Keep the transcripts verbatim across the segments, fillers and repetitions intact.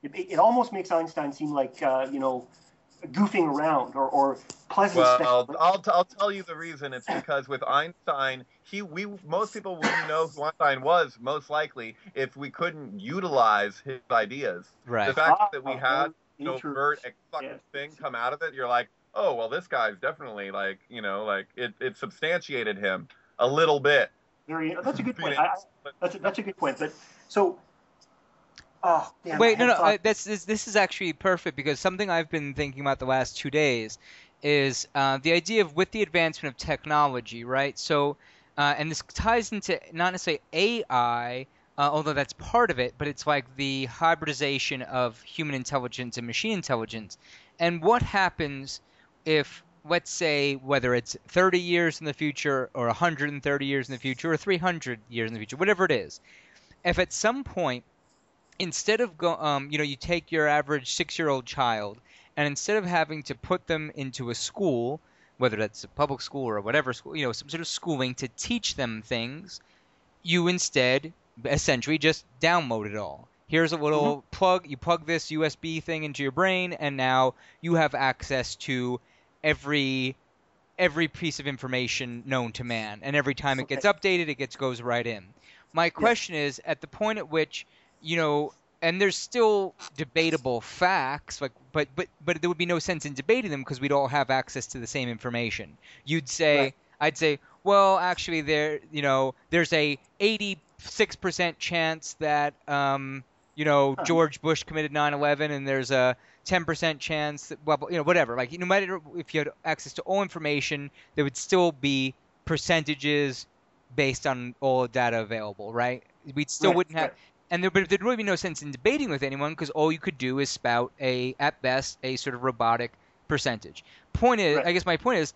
It, it almost makes Einstein seem like, uh, you know, goofing around or, or pleasant Well, speculation. I'll t- I'll tell you the reason. It's because with Einstein, he we most people wouldn't know who Einstein was, most likely, if we couldn't utilize his ideas. The Right. fact Ah, that we had very an interesting. overt a fucking Yes. thing come out of it, you're like, oh well, this guy's definitely like, you know, like it it substantiated him a little bit. Very. That's a good I mean, point. I, I, but that's a, that's a good point. But so, oh damn, I Wait, no, had no. thought. Uh, that's this, this is actually perfect because something I've been thinking about the last two days is uh, the idea of with the advancement of technology, right? So, uh, and this ties into not necessarily A I, uh, although that's part of it, but it's like the hybridization of human intelligence and machine intelligence. And what happens if, let's say, whether it's thirty years in the future or one hundred thirty years in the future or three hundred years in the future, whatever it is, if at some point instead of go, um, you know, you take your average six-year-old child, and instead of having to put them into a school, whether that's a public school or whatever school, you know, some sort of schooling to teach them things, you instead essentially just download it all. Here's a little Mm-hmm. plug. You plug this U S B thing into your brain, and now you have access to every every piece of information known to man. And every time it Okay. gets updated, it gets goes right in. My Yes. question is, at the point at which, you know, and there's still debatable facts, like, but but but there would be no sense in debating them because we'd all have access to the same information. You'd say, Right. I'd say, well, actually, there, you know, there's a eighty-six percent chance that, um, you know, Huh. George Bush committed nine eleven, and there's a ten percent chance that, well, you know, whatever. Like, no matter if you had access to all information, there would still be percentages based on all the data available, right? We still Right. wouldn't have, Right. and there, but there'd really be no sense in debating with anyone because all you could do is spout a, at best, a sort of robotic percentage. Point is, Right. I guess my point is,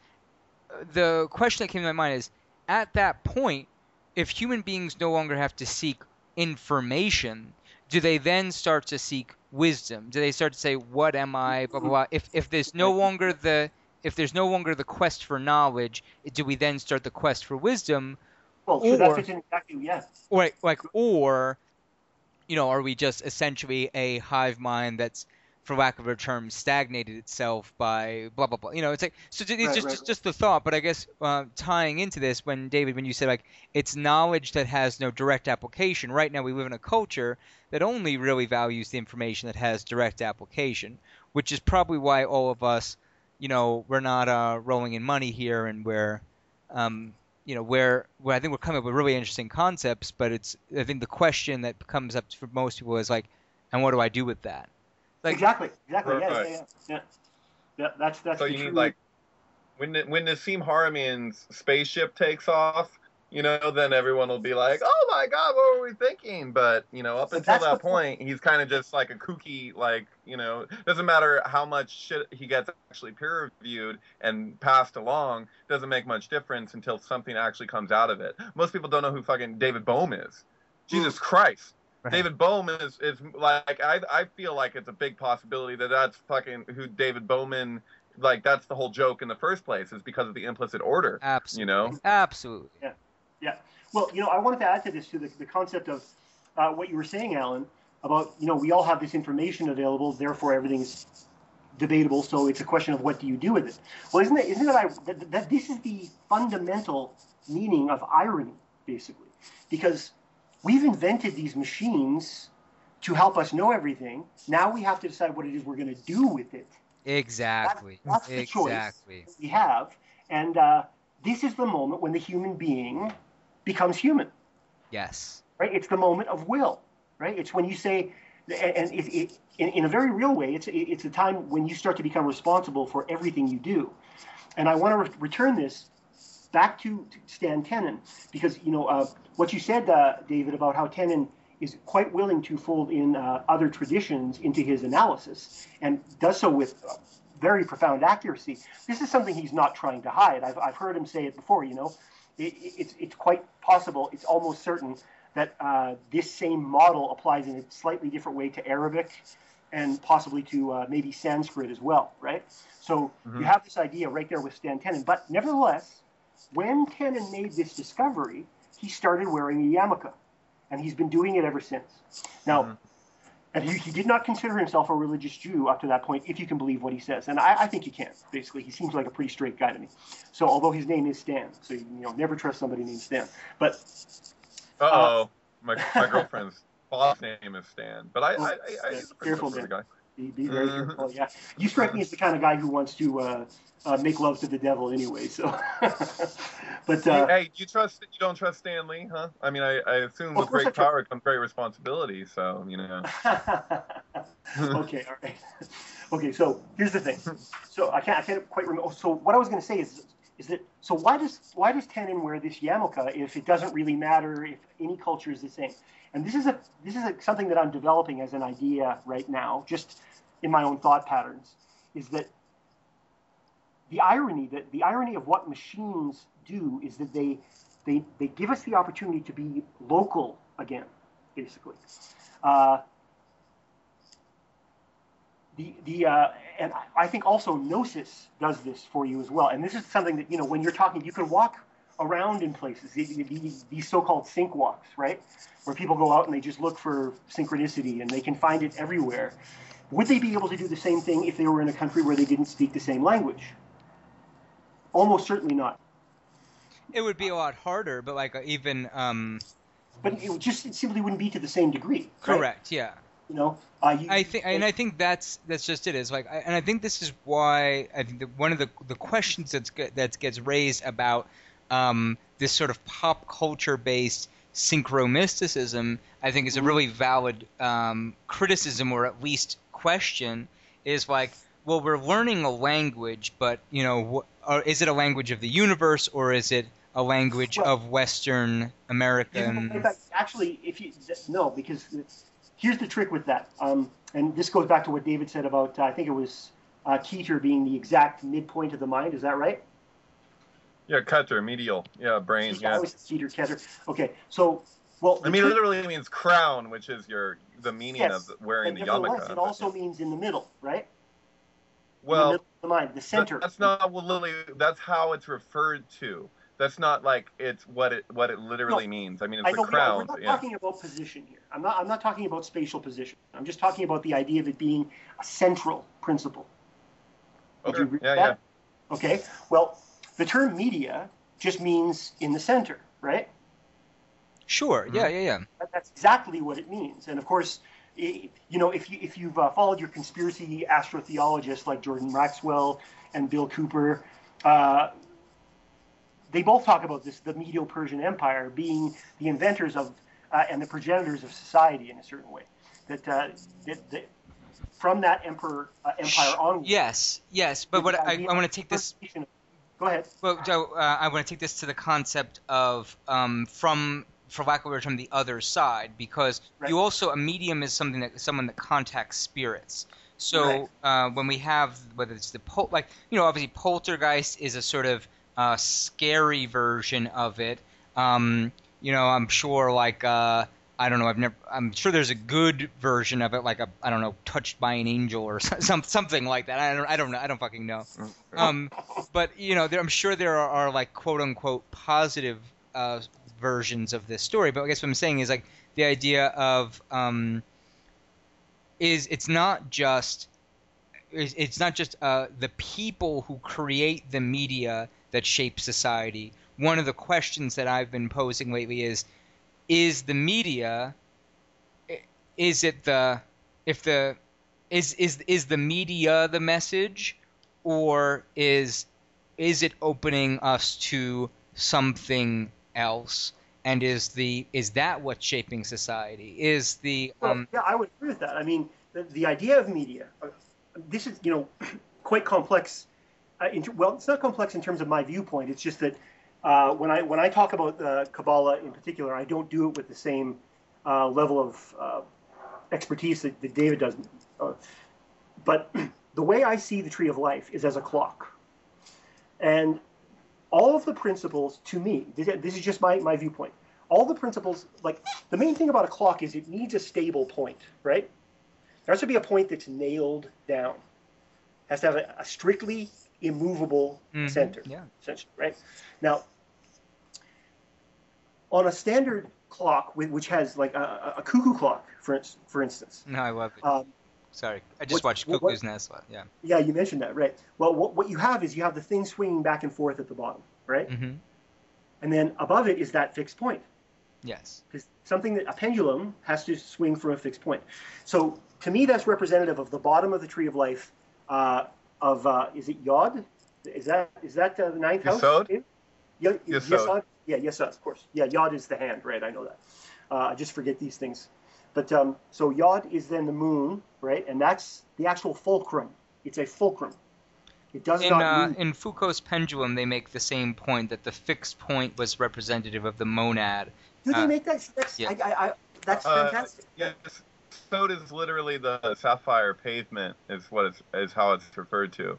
the question that came to my mind is, at that point, if human beings no longer have to seek information, do they then start to seek wisdom? Do they start to say, "What am I?" Blah blah blah. If if there's no longer the if there's no longer the quest for knowledge, do we then start the quest for wisdom, Well, sure. That or fits in exactly. Yeah. or like or you know, are we just essentially a hive mind that's, for lack of a term, stagnated itself by blah blah blah? You know, it's like so. It's Right. just Right. just, just the thought, but I guess uh, tying into this, when David, when you said like it's knowledge that has no direct application. Right now, we live in a culture that only really values the information that has direct application, which is probably why all of us, you know, we're not uh, rolling in money here, and we're um, you know, where where I think we're coming up with really interesting concepts, but it's I think the question that comes up for most people is like, and what do I do with that? Like, Exactly. Exactly. Yeah. Yeah. right. Yeah. Yeah. Yeah. That's that's So the you true. need like when when Nassim Haramein's spaceship takes off, you know, then everyone will be like, "Oh my God, what were we thinking?" But you know, up But until that's the that point. point, he's kind of just like a kooky, like you know, doesn't matter how much shit he gets actually peer reviewed and passed along, doesn't make much difference until something actually comes out of it. Most people don't know who fucking David Bohm is. Jesus Christ. right. David Bohm is, is like I I feel like it's a big possibility that that's fucking who David Bowman, like that's the whole joke in the first place, is because of the implicit order. Absolutely. You know? Absolutely. Yeah. Yeah. Well, you know, I wanted to add to this to the, the concept of uh, what you were saying, Alan, about you know we all have this information available, therefore everything's debatable. So it's a question of what do you do with it. Well, isn't it isn't it I, that, that this is the fundamental meaning of irony, basically, because we've invented these machines to help us know everything. Now we have to decide what it is we're going to do with it. Exactly. That's, that's the exactly. choice we have, and uh, this is the moment when the human being becomes human. Yes. Right? It's the moment of will. Right? It's when you say, and it, it, in, in a very real way, it's it's a time when you start to become responsible for everything you do. And I want to re- return this back to, to Stan Tenen, because you know uh, what you said, uh, David, about how Tenen is quite willing to fold in uh, other traditions into his analysis, and does so with uh, very profound accuracy. This is something he's not trying to hide. I've I've heard him say it before. You know, it, it's it's quite possible. It's almost certain that uh, this same model applies in a slightly different way to Arabic, and possibly to uh, maybe Sanskrit as well. Right. So Mhm. you have this idea right there with Stan Tenen. But nevertheless, when Tenen made this discovery, he started wearing a yarmulke, and he's been doing it ever since. Now, Mhm. And he, he did not consider himself a religious Jew up to that point, if you can believe what he says. And I, I think you can, basically. He seems like a pretty straight guy to me. So although his name is Stan, so you know, never trust somebody named Stan. But Uh-oh. uh, my my girlfriend's boss name is Stan. But I, I, I, I he's a pretty careful, good man. guy. Be, be very careful. Yeah, you strike me as the kind of guy who wants to uh, uh, make love to the devil anyway. So, but uh, hey, hey, you trust you don't trust Stan Lee, huh? I mean, I, I assume Of with course I great trust- power comes great responsibility. So you know. okay, all right. Okay, so here's the thing. So I can't I can't quite remember. So what I was going to say is is that so why does why does Tannen wear this yarmulke if it doesn't really matter if any culture is the same? And this is a this is a, something that I'm developing as an idea right now, just in my own thought patterns, is that the irony that the irony of what machines do is that they they they give us the opportunity to be local again, basically. Uh, the the uh, and I think also Gnosis does this for you as well. And this is something that, you know, when you're talking, you can walk around in places, these, these so-called sync walks, right? Where people go out and they just look for synchronicity and they can find it everywhere. Would they be able to do the same thing if they were in a country where they didn't speak the same language? Almost certainly not. It would be a lot harder, but like even um, But it would just it simply wouldn't be to the same degree. Right? correct, yeah. You know, uh, you, I think, and I think that's that's just it. Is like, I, and I think this is why I think that one of the the questions that's that gets raised about um, this sort of pop culture based synchromysticism, I think is a really valid um, criticism, or at least question. Is like, well, we're learning a language, but you know, wh- or is it a language of the universe, or is it a language Well, of Western American? in fact, actually, if you no, because here's the trick with that, um, and this goes back to what David said about uh, I think it was uh, Keter being the exact midpoint of the mind. Is that right? Yeah, Keter, medial. Yeah, brain. I Yeah. always said Keter, Keter. Okay, so well, I the mean, it trick- literally means crown, which is your the meaning yes, of wearing but the nevertheless, yarmulke. it also means in the middle, right? in the well, middle of the mind, the center. that's not well, literally. That's how it's referred to. That's not like it's what it what it literally No, means. I mean, it's I the know, we're crown. not Yeah. talking about position here. I'm not. I'm not talking about spatial position. I'm just talking about the idea of it being a central principle. Would Okay. you agree Yeah, with yeah. that? Okay. Well, the term media just means in the center, right? Sure. Yeah. Yeah. Yeah. That- That's exactly what it means. And of course, i- you know, if you if you've uh, followed your conspiracy astrotheologists like Jordan Maxwell and Bill Cooper, uh, they both talk about this: the Medo-Persian Empire being the inventors of uh, and the progenitors of society in a certain way. That uh, that, that from that emperor uh, empire onward. Yes. Yes. But what I, I want to take this. Go ahead. Well, Joe, uh, I want to take this to the concept of um, from, for lack of a better term, the other side, because Right. you also a medium is something that someone that contacts spirits. So Right. uh, when we have whether it's the pol- like you know obviously poltergeist is a sort of uh, scary version of it. Um, you know, I'm sure like uh, I don't know. I've never. I'm sure there's a good version of it, like a I don't know, touched by an angel or some something like that. I don't. I don't know. I don't fucking know. Um, but you know, there, I'm sure there are, are like quote unquote positive uh, versions of this story. But I guess what I'm saying is like the idea of um, is it's not just it's it's not just uh, the people who create the media that shape society. One of the questions that I've been posing lately is is the media is it the if the is is is the media the message, or is is it opening us to something else, and is the is that what's shaping society? Is the Well, um yeah, I would agree with that. I mean, the, the idea of media, uh, this is, you know, quite complex. Uh, in, well, it's not complex in terms of my viewpoint. It's just that uh, when I when I talk about uh, Kabbalah in particular, I don't do it with the same uh, level of uh, expertise that, that David does. Uh, but the way I see the tree of life is as a clock. And all of the principles, to me, this, this is just my, my viewpoint, all the principles, like the main thing about a clock is it needs a stable point, right? There has to be a point that's nailed down. It has to have a, a strictly immovable mhm, center, yeah essentially, right? Now, on a standard clock, which has like a, a cuckoo clock, for for instance. No, I love it. Um, Sorry, I just what, watched what, Cuckoo's what, Nest. Yeah. Yeah, you mentioned that, right? Well, what, what you have is you have the thing swinging back and forth at the bottom, right? Mm-hmm. And then above it is that fixed point. Yes. Because something that a pendulum has to swing from a fixed point. So to me, that's representative of the bottom of the tree of life. Uh, of uh, is it Yod? Is that is that uh, the ninth house? Yesod? Yeah, Yesod. Yesod. Yeah, Yesod, of course. Yeah, Yod is the hand, right? I know that. Uh, I just forget these things. But um, so Yod is then the moon, right? And that's the actual fulcrum. It's a fulcrum. It does In not uh, move. in Foucault's pendulum, they make the same point that the fixed point was representative of the monad. Do they uh, make that? That's, yeah. I, I, I, that's Uh, fantastic. yes, Sod is literally the sapphire pavement, is what it's, is how it's referred to.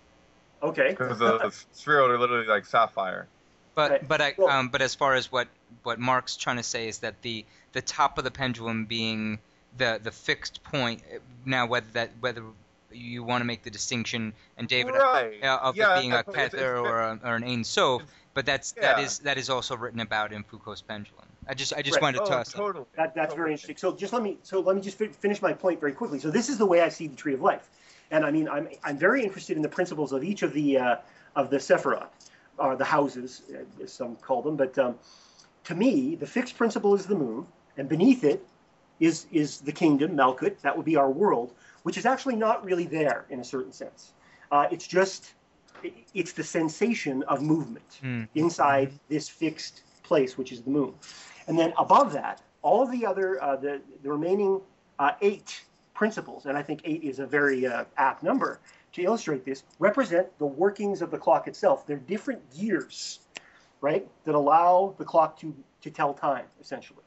Okay. Because the spheroid are literally like sapphire. But Right. but I Well- um but as far as what what Mark's trying to say is that the the top of the pendulum being the the fixed point. Now whether that whether you want to make the distinction, and David, Right. uh, of Yeah, it being a it's- it's Kether ve- or, a, or an Ein Sof, but that's that Yeah. is that is also written about in Foucault's pendulum. I just I just Right. wanted to Oh, toss that. totally. That, that's totally. very interesting. So just let me so let me just fi- finish my point very quickly. So this is the way I see the tree of life, and I mean I'm I'm very interested in the principles of each of the uh, of the Sephirot, or the houses, uh, as some call them. But um, to me, the fixed principle is the moon, and beneath it is is the kingdom, Malkut. That would be our world, which is actually not really there in a certain sense. Uh, it's just it, it's the sensation of movement Mm. inside this fixed place, which is the moon. And then above that, all of the other, uh, the, the remaining uh, eight principles, and I think eight is a very uh, apt number to illustrate this, represent the workings of the clock itself. They're different gears, right, that allow the clock to, to tell time, essentially.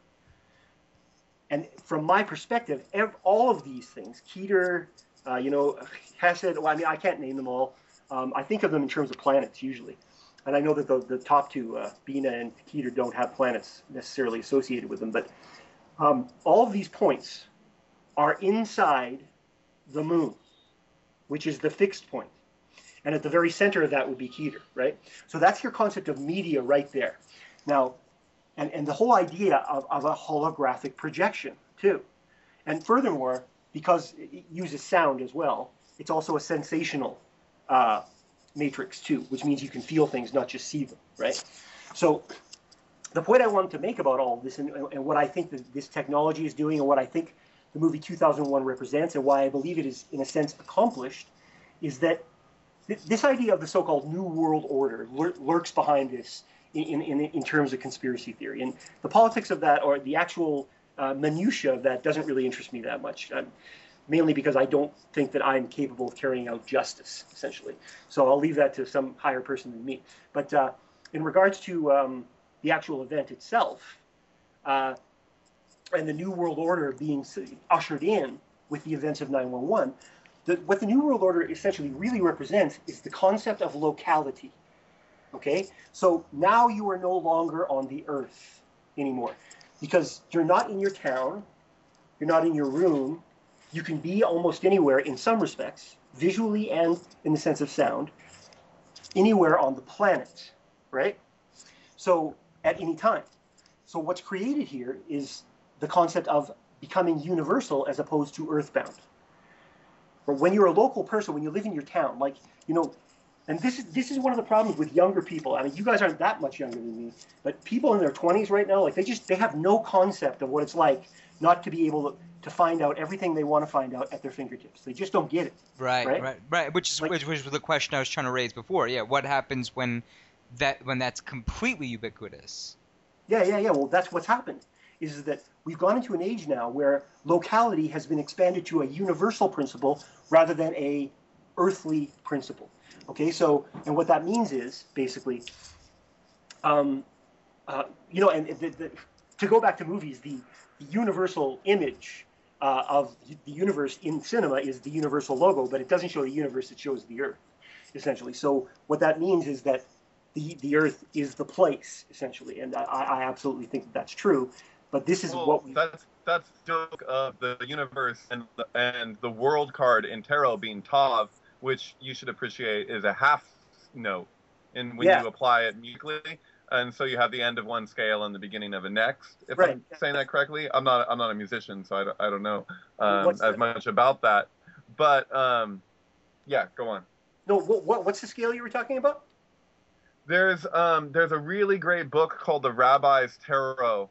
And from my perspective, ev- all of these things, Keter, uh, you know, Hesed, well, I mean, I can't name them all. Um, I think of them in terms of planets, usually. And I know that the, the top two, uh, Bina and Keter, don't have planets necessarily associated with them, but um, all of these points are inside the moon, which is the fixed point. And at the very center of that would be Keter, right? So that's your concept of media right there. Now, and, and the whole idea of, of a holographic projection, too. And furthermore, because it uses sound as well, it's also a sensational uh, matrix too, which means you can feel things, not just see them, right? So the point I wanted to make about all of this, and, and what I think that this technology is doing, and what I think the movie two thousand one represents, and why I believe it is in a sense accomplished, is that th- this idea of the so-called New World Order lur- lurks behind this in, in, in terms of conspiracy theory. And the politics of that, or the actual uh, minutia of that, doesn't really interest me that much. Um, mainly because I don't think that I'm capable of carrying out justice, essentially. So I'll leave that to some higher person than me. But uh, in regards to um, the actual event itself, uh, and the New World Order being ushered in with the events of nine one one, the, what the New World Order essentially really represents is the concept of locality. Okay? So now you are no longer on the earth anymore, because you're not in your town, you're not in your room. You can be almost anywhere in some respects, visually and in the sense of sound, anywhere on the planet, right? So at any time. So what's created here is the concept of becoming universal as opposed to earthbound. But when you're a local person, when you live in your town, like, you know, and this is this is one of the problems with younger people. I mean, you guys aren't that much younger than me, but people in their twenties right now, like they just they have no concept of what it's like not to be able to to find out everything they want to find out at their fingertips. They just don't get it. Right, Right? right, right. Which is Like- which was the question I was trying to raise before. Yeah, what happens when that when that's completely ubiquitous? Yeah, yeah, yeah. Well, that's what's happened, is that we've gone into an age now where locality has been expanded to a universal principle rather than a earthly principle. Okay, so, and what that means is, basically, um, uh, you know, and the, the, to go back to movies, the, the universal image uh, of the universe in cinema is the universal logo, but it doesn't show the universe, it shows the earth, essentially. So what that means is that the, the earth is the place, essentially, and I, I absolutely think that that's true, but this is Well, what we... that's that's the joke of the universe and the, and the world card in tarot being Tav, which you should appreciate is a half note, and when Yeah. you apply it musically, and so you have the end of one scale and the beginning of a next. If Right. I'm saying that correctly, I'm not I'm not a musician, so I don't, I don't know um, What's as the- much about that. But um, yeah, go on. No, what, what what's the scale you were talking about? There's um there's a really great book called The Rabbi's Tarot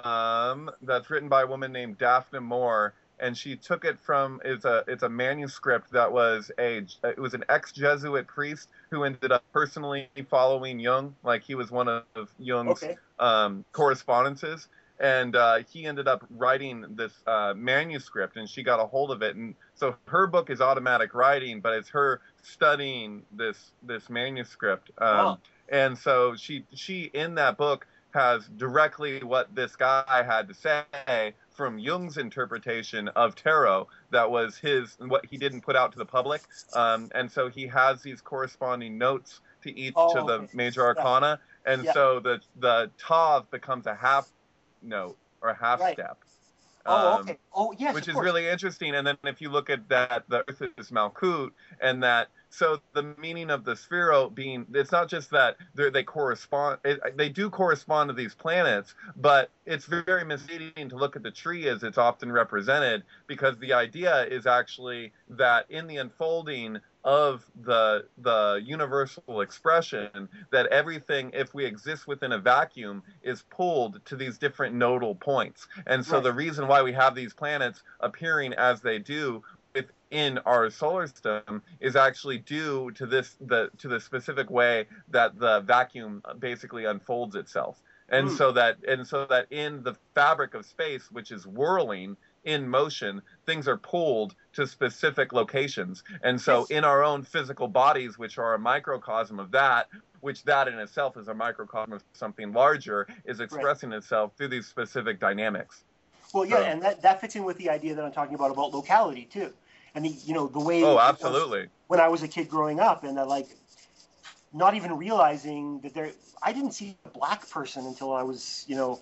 um that's written by a woman named Daphne Moore, and she took it from it's a it's a manuscript that was a it was an ex-Jesuit priest who ended up personally following Jung, like he was one of Jung's Okay. um correspondences, and uh, he ended up writing this uh, manuscript, and she got a hold of it, and so her book is automatic writing, but it's her studying this this manuscript. Um, Wow. And so she she in that book has directly what this guy had to say from Jung's interpretation of tarot. That was his what he didn't put out to the public. Um, and so he has these corresponding notes to each Oh, of the okay. major arcana. And Yeah. so the the tav becomes a half note or a half Right. step. Oh, Um, okay. Oh, yes. which of is course. really interesting. And then if you look at that, the Earth is Malkut, and that, so the meaning of the Sphero being, it's not just that they correspond, it, they do correspond to these planets, but it's very misleading to look at the tree as it's often represented, because the idea is actually that in the unfolding of the the universal expression, that everything, if we exist within a vacuum, is pulled to these different nodal points. And so Right. the reason why we have these planets appearing as they do within our solar system is actually due to this the to the specific way that the vacuum basically unfolds itself. And Mm. so that and so that in the fabric of space, which is whirling in motion, things are pulled to specific locations. And so Yes. in our own physical bodies, which are a microcosm of that, which that in itself is a microcosm of something larger, is expressing itself through these specific dynamics. Well, yeah, So- and that, that fits in with the idea that I'm talking about about locality too, and the you know the way. Oh, it was absolutely. when I was a kid growing up, and that, like, not even realizing that there, I didn't see a black person until I was, you know,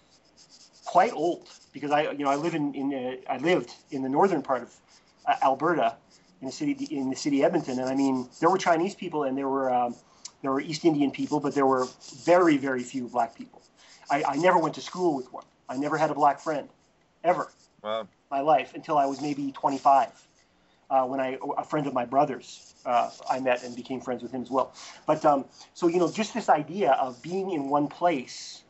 quite old, because I, you know, I live in, in uh, I lived in the northern part of uh, Alberta, in the city in the city Edmonton, and I mean, there were Chinese people and there were um, there were East Indian people, but there were very very few black people. I, I never went to school with one. I never had a black friend, ever, Wow. my life, until I was maybe twenty-five, uh, when I a friend of my brother's uh, I met and became friends with him as well. But um, so you know, just this idea of being in one place,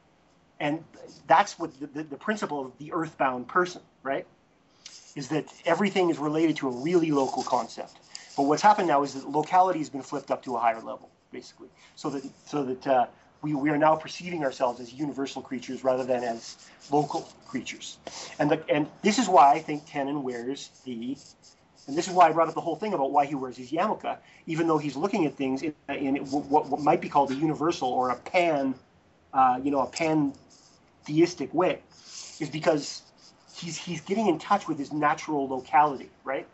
and that's what the, the, the principle of the earthbound person, right? Is that everything is related to a really local concept. But what's happened now is that locality has been flipped up to a higher level, basically, so that so that uh, we we are now perceiving ourselves as universal creatures rather than as local creatures. And the, and this is why I think Tenon wears the, and this is why I brought up the whole thing about why he wears his yarmulke, even though he's looking at things in, in what, what might be called a universal or a pan, uh, you know, a pantheistic way, is because he's he's getting in touch with his natural locality, right?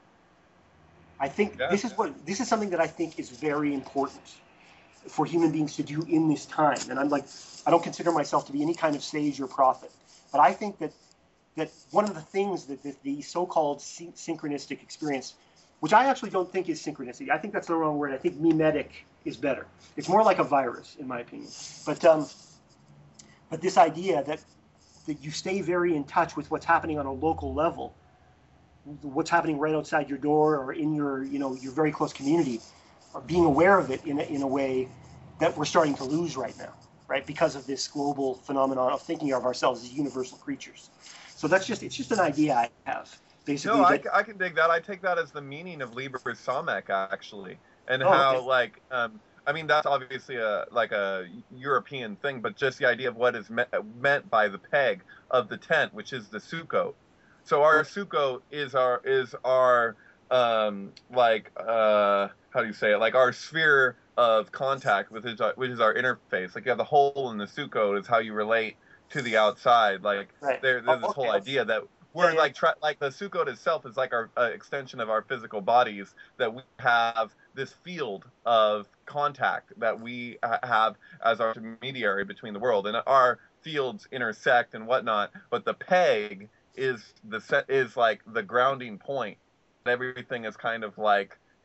I think Yeah, this is yeah. what this is something that I think is very important for human beings to do in this time. And I'm like, I don't consider myself to be any kind of sage or prophet, but I think that that one of the things that, that the so-called syn- synchronistic experience, which I actually don't think is synchronicity, I think that's the wrong word. I think mimetic is better. It's more like a virus, in my opinion. But um, but this idea that that you stay very in touch with what's happening on a local level, what's happening right outside your door or in your, you know, your very close community, or being aware of it in a, in a way that we're starting to lose right now, right? Because of this global phenomenon of thinking of ourselves as universal creatures. So that's just, it's just an idea I have, basically. No, I, that, I can dig that. I take that as the meaning of Liber Samek, actually, and Oh, how okay. like um, I mean that's obviously a like a European thing, but just the idea of what is me- meant by the peg of the tent, which is the sukkot. So our Right. sukkot is our is our um, like uh, how do you say it? Like our sphere of contact with his, which is our interface. Like you have the hole in the sukkot is how you relate to the outside. Like Right. there, there's this Oh, whole okay. idea that we're Yeah, yeah. like tra- like the sukkot itself is like our uh, extension of our physical bodies, that we have this field of contact that we ha- have as our intermediary between the world, and our fields intersect and whatnot, but the peg is the set is like the grounding point. Everything is kind of like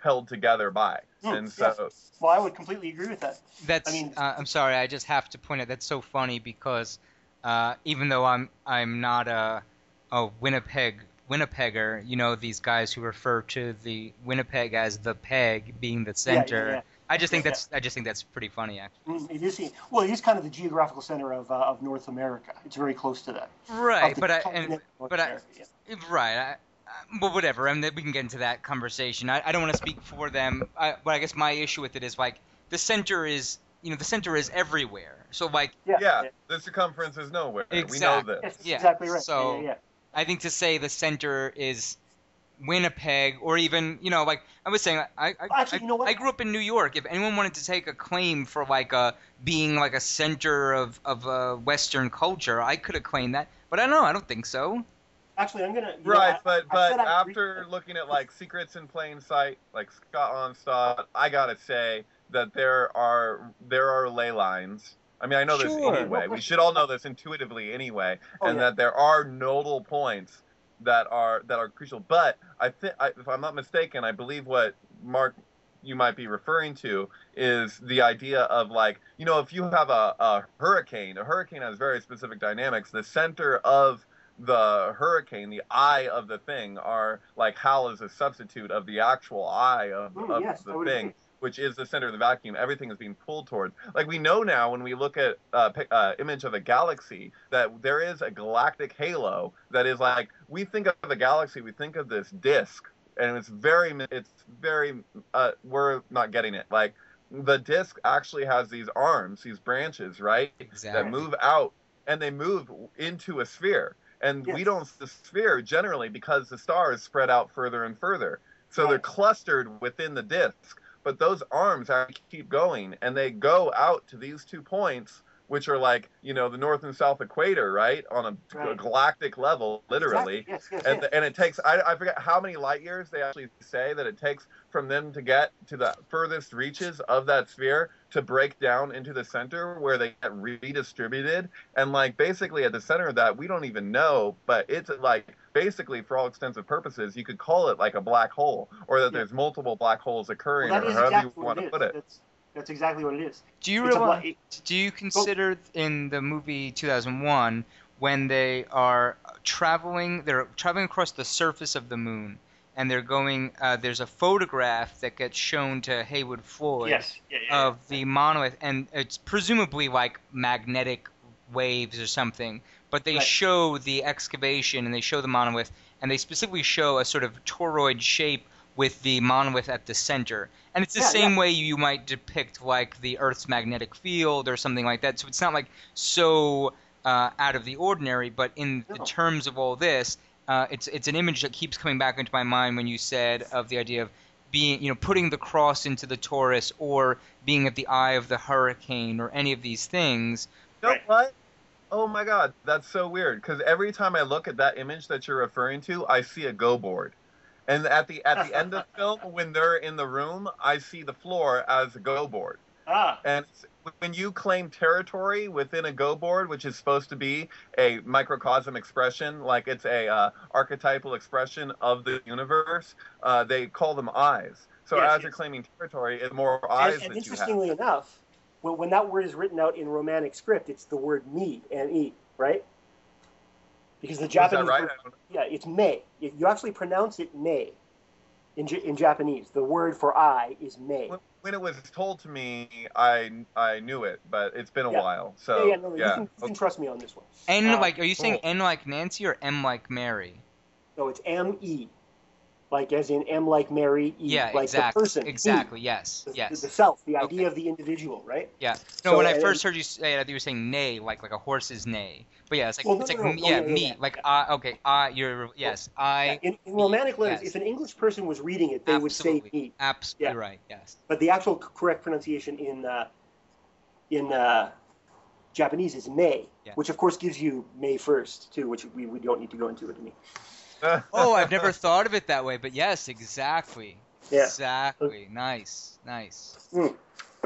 held together by. Mm, and so, yeah. Well, I would completely agree with that. That's. I mean, uh, I'm sorry. I just have to point out that's so funny because uh, even though I'm I'm not a a Winnipeg Winnipegger, you know, these guys who refer to the Winnipeg as the peg being the yeah, yeah, center. yeah. I just think Yeah. that's I just think that's pretty funny actually. Mm, It is. Well, it is kind of the geographical center of uh, of North America. It's very close to that. Right, Of the but I and continent of North but I America, yeah. right. I, I- but whatever. I mean, we can get into that conversation. I, I don't want to speak for them. I, but I guess my issue with it is like the center is you know the center is everywhere. So like Yeah, yeah, yeah. the circumference is nowhere. Exactly. We know this. Yes, that's Yeah, exactly right. so- yeah, yeah, yeah. I think to say the center is Winnipeg or even you know like I was saying I I, Actually, I, you know what? I grew up in New York. If anyone wanted to take a claim for like a being like a center of of uh, Western culture, I could have claimed that. But I don't know. I don't think so. Actually, I'm gonna. you know, Right, I- but I but said I agree- after looking at like Secrets in Plain Sight, like Scott Onstad, I gotta say that there are there are ley lines. I mean, I know this Sure. anyway. We should all know this intuitively anyway, Oh, and yeah. that there are nodal points that are that are crucial. But I think, if I'm not mistaken, I believe what Mark you might be referring to is the idea of like you know if you have a, a hurricane, a hurricane has very specific dynamics. The center of the hurricane, the eye of the thing, are like Hal is a substitute of the actual eye of, Mm, of yes, I the would thing, agree. which is the center of the vacuum. Everything is being pulled towards. Like we know now when we look at uh, pic- uh, image of a galaxy that there is a galactic halo that is like we think of the galaxy, we think of this disk, and it's very, it's very, uh, we're not getting it. Like the disk actually has these arms, these branches, right, Exactly. that move out and they move into a sphere. And Yes. we don't see the sphere generally because the stars spread out further and further. So they're Right. clustered within the disk. But those arms actually keep going, and they go out to these two points, which are like, you know, the north and south equator, right? On a Right. galactic level, literally. Exactly. Yes, yes, And, yes. and it takes, I, I forget how many light years they actually say that it takes from them to get to the furthest reaches of that sphere to break down into the center where they get redistributed. And like basically at the center of that, we don't even know, but it's like basically for all extensive purposes, you could call it like a black hole or that Yeah. there's multiple black holes occurring Well, that or is however exactly you what want it to is. put it. That's, that's exactly what it is. Do you It's a realize? bla- it- Do you consider in the movie two thousand one when they are traveling, they're traveling across the surface of the moon, and they're going? Uh, there's a photograph that gets shown to Haywood Floyd Yes. Yeah, yeah, of the monolith, and it's presumably like magnetic waves or something. But they Right. show the excavation and they show the monolith, and they specifically show a sort of toroid shape with the monolith at the center. And it's the Yeah, same yeah. way you might depict like the Earth's magnetic field or something like that. So it's not like so uh, out of the ordinary, but in the No. terms of all this, uh, it's it's an image that keeps coming back into my mind when you said of the idea of being, you know, putting the cross into the torus or being at the eye of the hurricane or any of these things. You know Right. what? Oh my God, that's so weird. Because every time I look at that image that you're referring to, I see a go board. And at the at the end of the film, when they're in the room, I see the floor as a go board. Ah, And it's- when you claim territory within a go board, which is supposed to be a microcosm expression, like it's a uh, archetypal expression of the universe, uh, they call them eyes. So Yes, as yes. you're claiming territory, it's more eyes and, and that you have. interestingly enough, when, when that word is written out in Romantic script, it's the word me, M E, right? Because the Is that Japanese right? word, I don't- yeah, it's me. You you actually pronounce it me in, J- in Japanese. The word for I is me. When, when it was told to me, I I knew it, but it's been a Yeah. while. So yeah, yeah, no, yeah. You, can, you can trust me on this one. N Uh, like, are you saying cool. N like Nancy or M like Mary? No, it's M E, like as in M like Mary, E, Yeah, like exactly. the person. me, Exactly. Yes. the, Yes. the self, the idea Okay. of the individual, right? Yeah. No, So, when I and- first heard you say it, I thought you were saying neigh, like like a horse's neigh. But yeah, it's like Well, no, it's like no, no. me- Oh, yeah, yeah, yeah, me, yeah. like I. Okay, I. You're yes, I. Yeah, in, in me, Romantic letters, yes. if an English person was reading it, they would say Absolutely. me. Absolutely Yeah. right. Yes. But the actual c- correct pronunciation in uh, in uh, Japanese is May, Yeah. which of course gives you May first too, which we, we don't need to go into it. Any. Oh, I've never thought of it that way, but yes, exactly. Yeah. Exactly. Nice. Nice. Mm.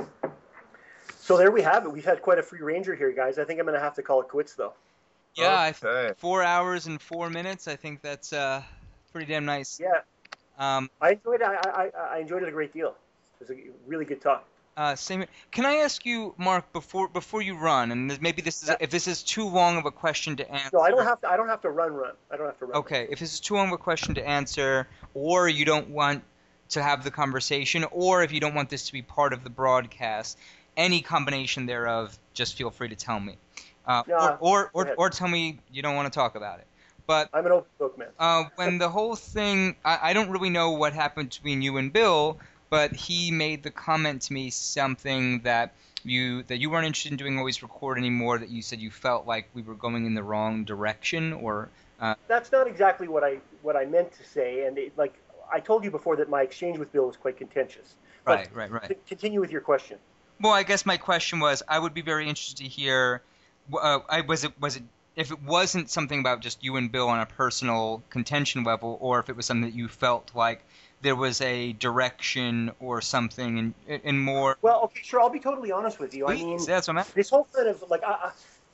So there we have it. We've had quite a free ranger here, guys. I think I'm going to have to call it quits though. Yeah. I- Okay. Four hours and four minutes. I think that's uh pretty damn nice. Yeah. Um, I enjoyed it. I, I, I enjoyed it a great deal. It was a really good talk. uh, same. Can I ask you, Mark, before before you run, and this- maybe this is Yeah. if this is too long of a question to answer. No, I don't have to. I don't have to run. Run. I don't have to run. Okay, if this is too long of a question to answer, or you don't want to have the conversation, or if you don't want this to be part of the broadcast, any combination thereof, just feel free to tell me. Uh, No, or, or, go or, ahead. or tell me you don't want to talk about it. But I'm an open book, man. uh, when the whole thing, I, I don't really know what happened between you and Bill, but he made the comment to me something that you that you weren't interested in doing Always Record anymore, that you said you felt like we were going in the wrong direction, or... Uh, That's not exactly what I what I meant to say, and it, like I told you before, that my exchange with Bill was quite contentious. But right, right, right. c- continue with your question. Well, I guess my question was, I would be very interested to hear, uh, I, was it was it if it wasn't something about just you and Bill on a personal contention level, or if it was something that you felt like there was a direction or something in, in more. Well, okay, sure. I'll be totally honest with you. Please, I mean, that's what I'm at. this whole kind of like I, I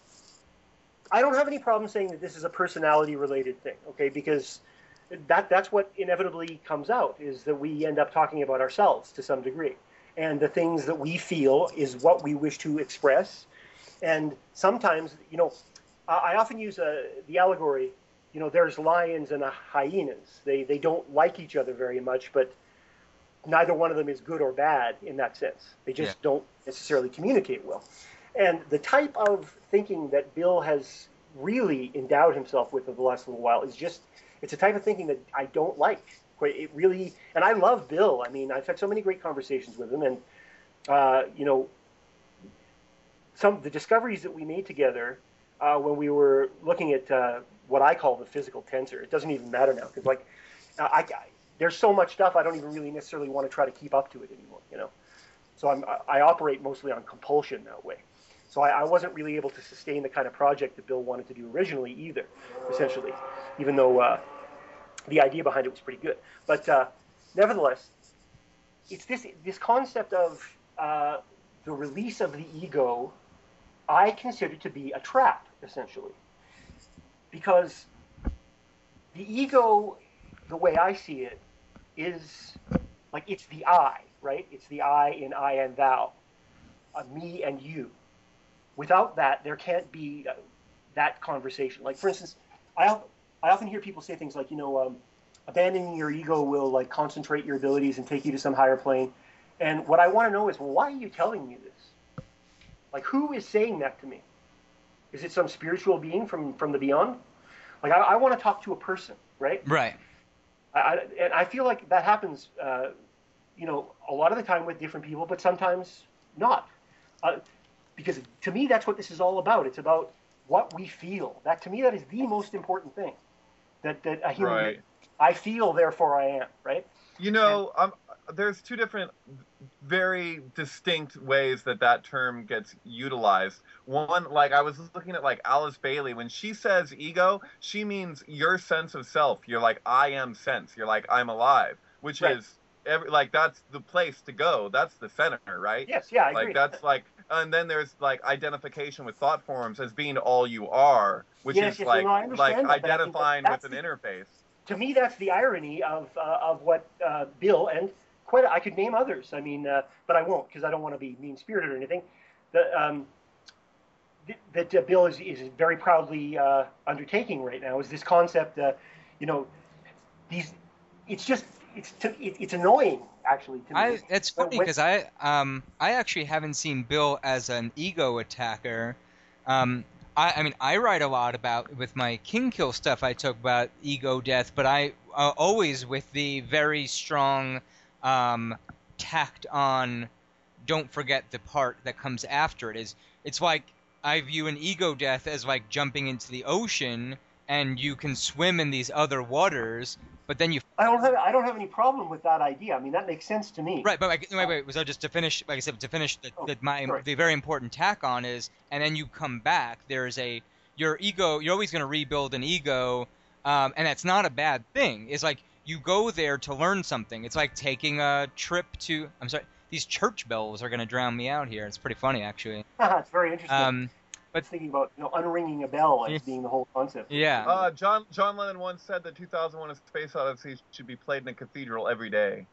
I don't have any problem saying that this is a personality-related thing, okay? Because that that's what inevitably comes out, is that we end up talking about ourselves to some degree, and the things that we feel is what we wish to express. And sometimes, you know, I I often use uh, the allegory. You know, there's lions and uh, hyenas. They they don't like each other very much, but neither one of them is good or bad in that sense. They just Yeah. don't necessarily communicate well. And the type of thinking that Bill has really endowed himself with over the last little while is just, it's a type of thinking that I don't like. Quite- It really, and I love Bill. I mean, I've had so many great conversations with him, and, uh, you know, some the discoveries that we made together uh, when we were looking at uh, what I call the physical tensor. It doesn't even matter now, because, like, I, I, there's so much stuff I don't even really necessarily want to try to keep up to it anymore, you know? So I'm, I operate mostly on compulsion that way. So I, I wasn't really able to sustain the kind of project that Bill wanted to do originally either, essentially, even though uh, the idea behind it was pretty good. But uh, nevertheless, it's this this concept of uh, the release of the ego I consider to be a trap, essentially. Because the ego, the way I see it, is like it's the I, right? It's the I in I and thou, uh, me and you. Without that, there can't be uh, that conversation. Like, for instance, I, I often hear people say things like, you know, um, abandoning your ego will, like, concentrate your abilities and take you to some higher plane. And what I want to know is, well, why are you telling me this? Like, who is saying that to me? Is it some spiritual being from, from the beyond? Like, I, I want to talk to a person, right? Right. I, I, and I feel like that happens, uh, you know, a lot of the time with different people, but sometimes not. Uh, because to me, that's what this is all about. It's about what we feel. That to me, that is the most important thing. That that a human, Right. I feel, therefore I am. Right. You know, um, there's two different, very distinct ways that that term gets utilized. One, like I was looking at like Alice Bailey, when she says ego, she means your sense of self. You're like, I am sense. You're like, I'm alive, which Right. is every, like that's the place to go. That's the center, right? Yes. Yeah. I Like agree. that's like, and then there's like identification with thought forms as being all you are, which Yes, is yes, like no, I like understand that, but I think identifying that with an that's interface. To me, that's the irony of uh, of what uh, Bill and quite. I could name others. I mean, uh, but I won't because I don't want to be mean spirited or anything. The, um, th- that uh, Bill is is very proudly uh, undertaking right now is this concept. Uh, you know, these. It's just it's to, it, it's annoying actually to me. I it's When- funny when- because I um I actually haven't seen Bill as an ego attacker. Um, I I mean I write a lot about with my King Kill stuff. I talk about ego death, but I uh, always with the very strong um tacked on. Don't forget the part that comes after it. Is it's like I view an ego death as like jumping into the ocean and you can swim in these other waters, but then you I don't have I don't have any problem with that idea. I mean, that makes sense to me. Right, but like, wait, wait. So just to finish, like I said, to finish, the, Oh, the, my sorry. the very important tack on is, and then you come back. There's a your ego. You're always going to rebuild an ego, um, and that's not a bad thing. It's like you go there to learn something. It's like taking a trip to. I'm sorry. These church bells are going to drown me out here. It's pretty funny, actually. It's very interesting. Um, But thinking about, you know, unringing a bell as being the whole concept. yeah. Uh, John John Lennon once said that two thousand one: A Space Odyssey should be played in a cathedral every day.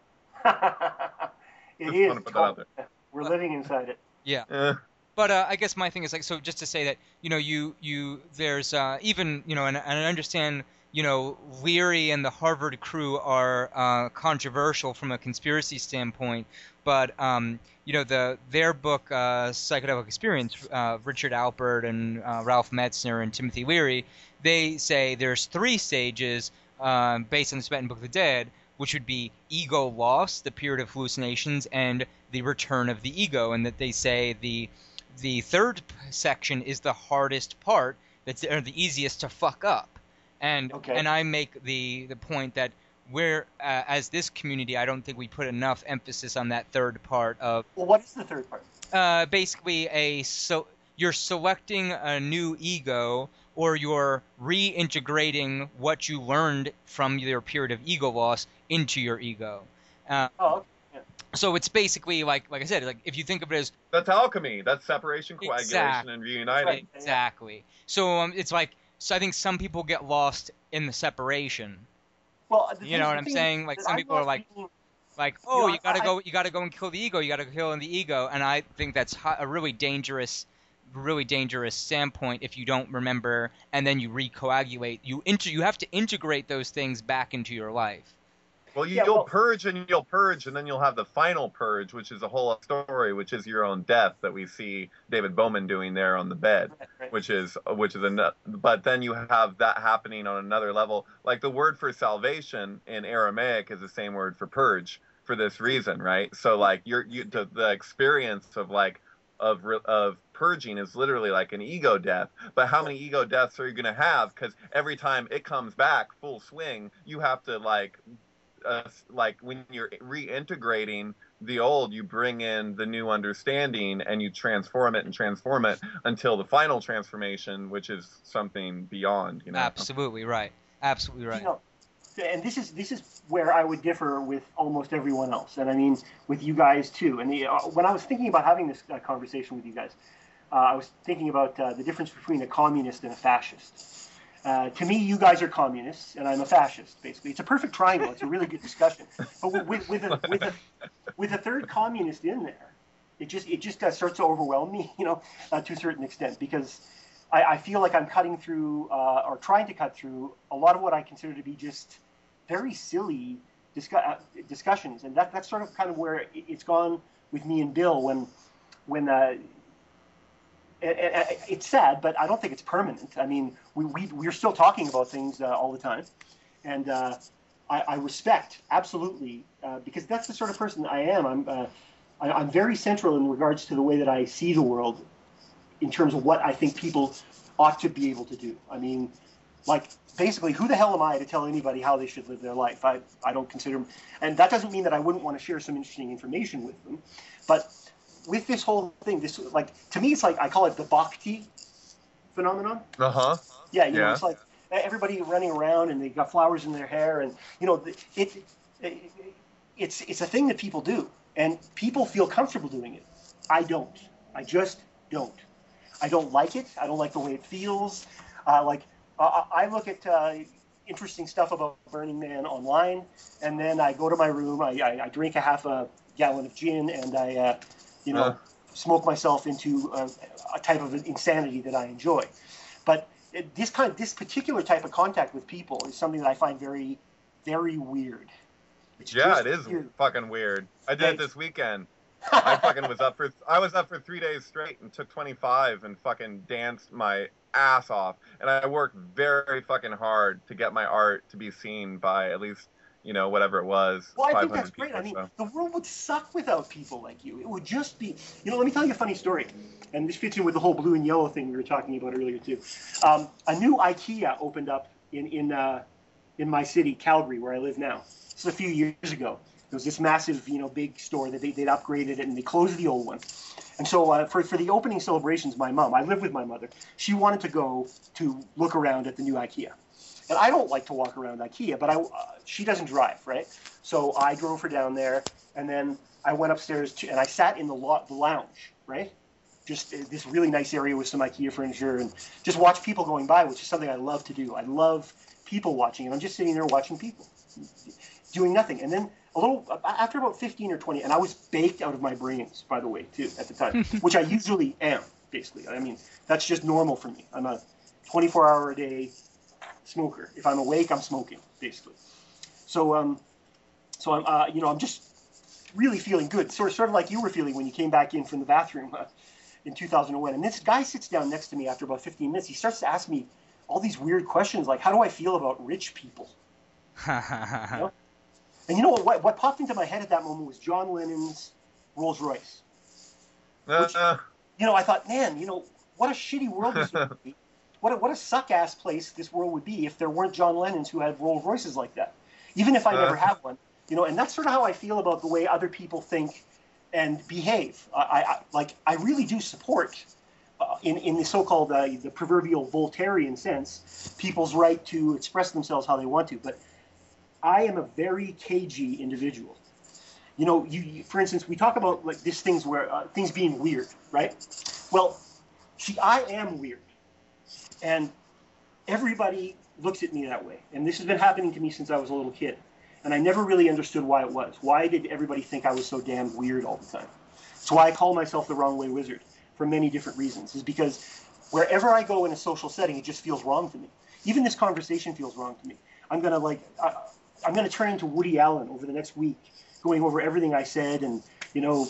It Just is. want to put that out there. We're living inside it. Yeah. Eh. But uh, I guess my thing is like, so just to say that, you know, you you there's uh, even, you know, and, and I understand, you know, Leary and the Harvard crew are uh, controversial from a conspiracy standpoint, but um, you know, the their book uh, Psychedelic Experience, uh, Richard Alpert and uh, Ralph Metzner and Timothy Leary, they say there's three stages uh, based on the Tibetan Book of the Dead, which would be ego loss, the period of hallucinations, and the return of the ego, and that they say the the third section is the hardest part, that's or the easiest to fuck up. And Okay. and I make the the point that we're uh, as this community, I don't think we put enough emphasis on that third part of Well, what is the third part? uh, basically a so you're selecting a new ego, or you're reintegrating what you learned from your period of ego loss into your ego. Uh, Oh, okay. Yeah. so it's basically like like I said, like if you think of it as That's alchemy. That's separation, coagulation, Exactly. and reuniting. Right. exactly. So um, it's like so I think some people get lost in the separation. Well, the You thing- know the what I'm thing saying? is Like that some I'm people are not like being- like oh know, you gotta I- go you gotta go and kill the ego, you gotta kill in the ego, and I think that's hi- a really dangerous really dangerous standpoint if you don't remember and then you recoagulate. You inter- you have to integrate those things back into your life. Well, you, Yeah, you'll well- purge and you'll purge, and then you'll have the final purge, which is a whole other story, which is your own death that we see David Bowman doing there on the bed, Right, right. which is which is a. But then you have that happening on another level. Like the word for salvation in Aramaic is the same word for purge for this reason, right? So like you're you the, the experience of like of re- of purging is literally like an ego death. But how many ego deaths are you going to have? Because every time it comes back full swing, you have to like. Uh, like when you're reintegrating the old, you bring in the new understanding and you transform it and transform it until the final transformation, which is something beyond, you know. Absolutely right. Absolutely right. You know, and this is this is where I would differ with almost everyone else, and I mean with you guys too. And the, uh, when I was thinking about having this uh, conversation with you guys, uh, I was thinking about uh, the difference between a communist and a fascist. Uh, to me, you guys are communists, and I'm a fascist. Basically, it's a perfect triangle. It's a really good discussion. But with with a, with a, with a third communist in there, it just it just uh, starts to overwhelm me, you know, uh, to a certain extent, because I, I feel like I'm cutting through uh, or trying to cut through a lot of what I consider to be just very silly discuss, uh, discussions, and that that's sort of kind of where it, it's gone with me and Bill when when. Uh, And, and it's sad, but I don't think it's permanent. I mean, we, we, we're still talking about things uh, all the time. And uh, I, I respect, absolutely, uh, because that's the sort of person I am. I'm, uh, I, I'm very central in regards to the way that I see the world in terms of what I think people ought to be able to do. I mean, like, basically, who the hell am I to tell anybody how they should live their life? I, I don't consider, and that doesn't mean that I wouldn't want to share some interesting information with them. But with this whole thing, this like to me, it's like I call it the bhakti phenomenon. Uh huh. Yeah, you know, Yeah. it's like everybody running around and they got flowers in their hair, and you know, it, it it's it's a thing that people do, and people feel comfortable doing it. I don't. I just don't. I don't like it. I don't like the way it feels. Uh, like uh, I look at uh, interesting stuff about Burning Man online, and then I go to my room. I, I, I drink a half a gallon of gin, and I. Uh, you know, Uh. smoke myself into a, a type of insanity that I enjoy. But it, this kind, this particular type of contact with people is something that I find very, very weird. It's Yeah, just it is weird. fucking weird. I did Right. it this weekend. I fucking was up for I was up for three days straight and took twenty-five and fucking danced my ass off. And I worked very fucking hard to get my art to be seen by at least, you know, whatever it was. Well, I think 500 that's great. people I or mean, so. the world would suck without people like you. It would just be, you know, let me tell you a funny story. And this fits in with the whole blue and yellow thing we were talking about earlier, too. Um, a new IKEA opened up in, in, uh, in my city, Calgary, where I live now. This is a few years ago. There was this massive, you know, big store that they, they'd upgraded it, and they closed the old one. And so uh, for, for the opening celebrations, my mom, I live with my mother, she wanted to go to look around at the new IKEA. And I don't like to walk around IKEA, but I, uh, she doesn't drive, right? So I drove her down there, and then I went upstairs to, and I sat in the, lo- the lounge, right? just uh, this really nice area with some IKEA furniture, and just watch people going by, which is something I love to do. I love people watching, and I'm just sitting there watching people doing nothing. And then a little after about fifteen or twenty, and I was baked out of my brains, by the way, too, at the time, which I usually am, basically. I mean, that's just normal for me. I'm a twenty-four hour a day smoker. If I'm awake, I'm smoking, basically. So, um, so I'm, uh, you know, I'm just really feeling good, sort of, sort of like you were feeling when you came back in from the bathroom uh, in two thousand one. And this guy sits down next to me after about fifteen minutes. He starts to ask me all these weird questions, like, how do I feel about rich people? You know? And you know what, what? What popped into my head at that moment was John Lennon's Rolls Royce. Which, Uh, you know, I thought, man, you know, what a shitty world this would be. What a, what a suck-ass place this world would be if there weren't John Lennons who had Rolls Royces like that. Even if I never Uh. had one. You know, and that's sort of how I feel about the way other people think and behave. I, I like, I really do support, uh, in, in the so-called, uh, the proverbial Voltairean sense, people's right to express themselves how they want to. But I am a very cagey individual. You know, you, you for instance, we talk about like these things where uh, things being weird, right? Well, see, I am weird, and everybody looks at me that way. And this has been happening to me since I was a little kid, and I never really understood why it was. Why did everybody think I was so damn weird all the time? It's why I call myself the Wrong Way Wizard for many different reasons. Is because wherever I go in a social setting, it just feels wrong to me. Even this conversation feels wrong to me. I'm gonna like. I, I'm going to turn into Woody Allen over the next week, going over everything I said and, you know,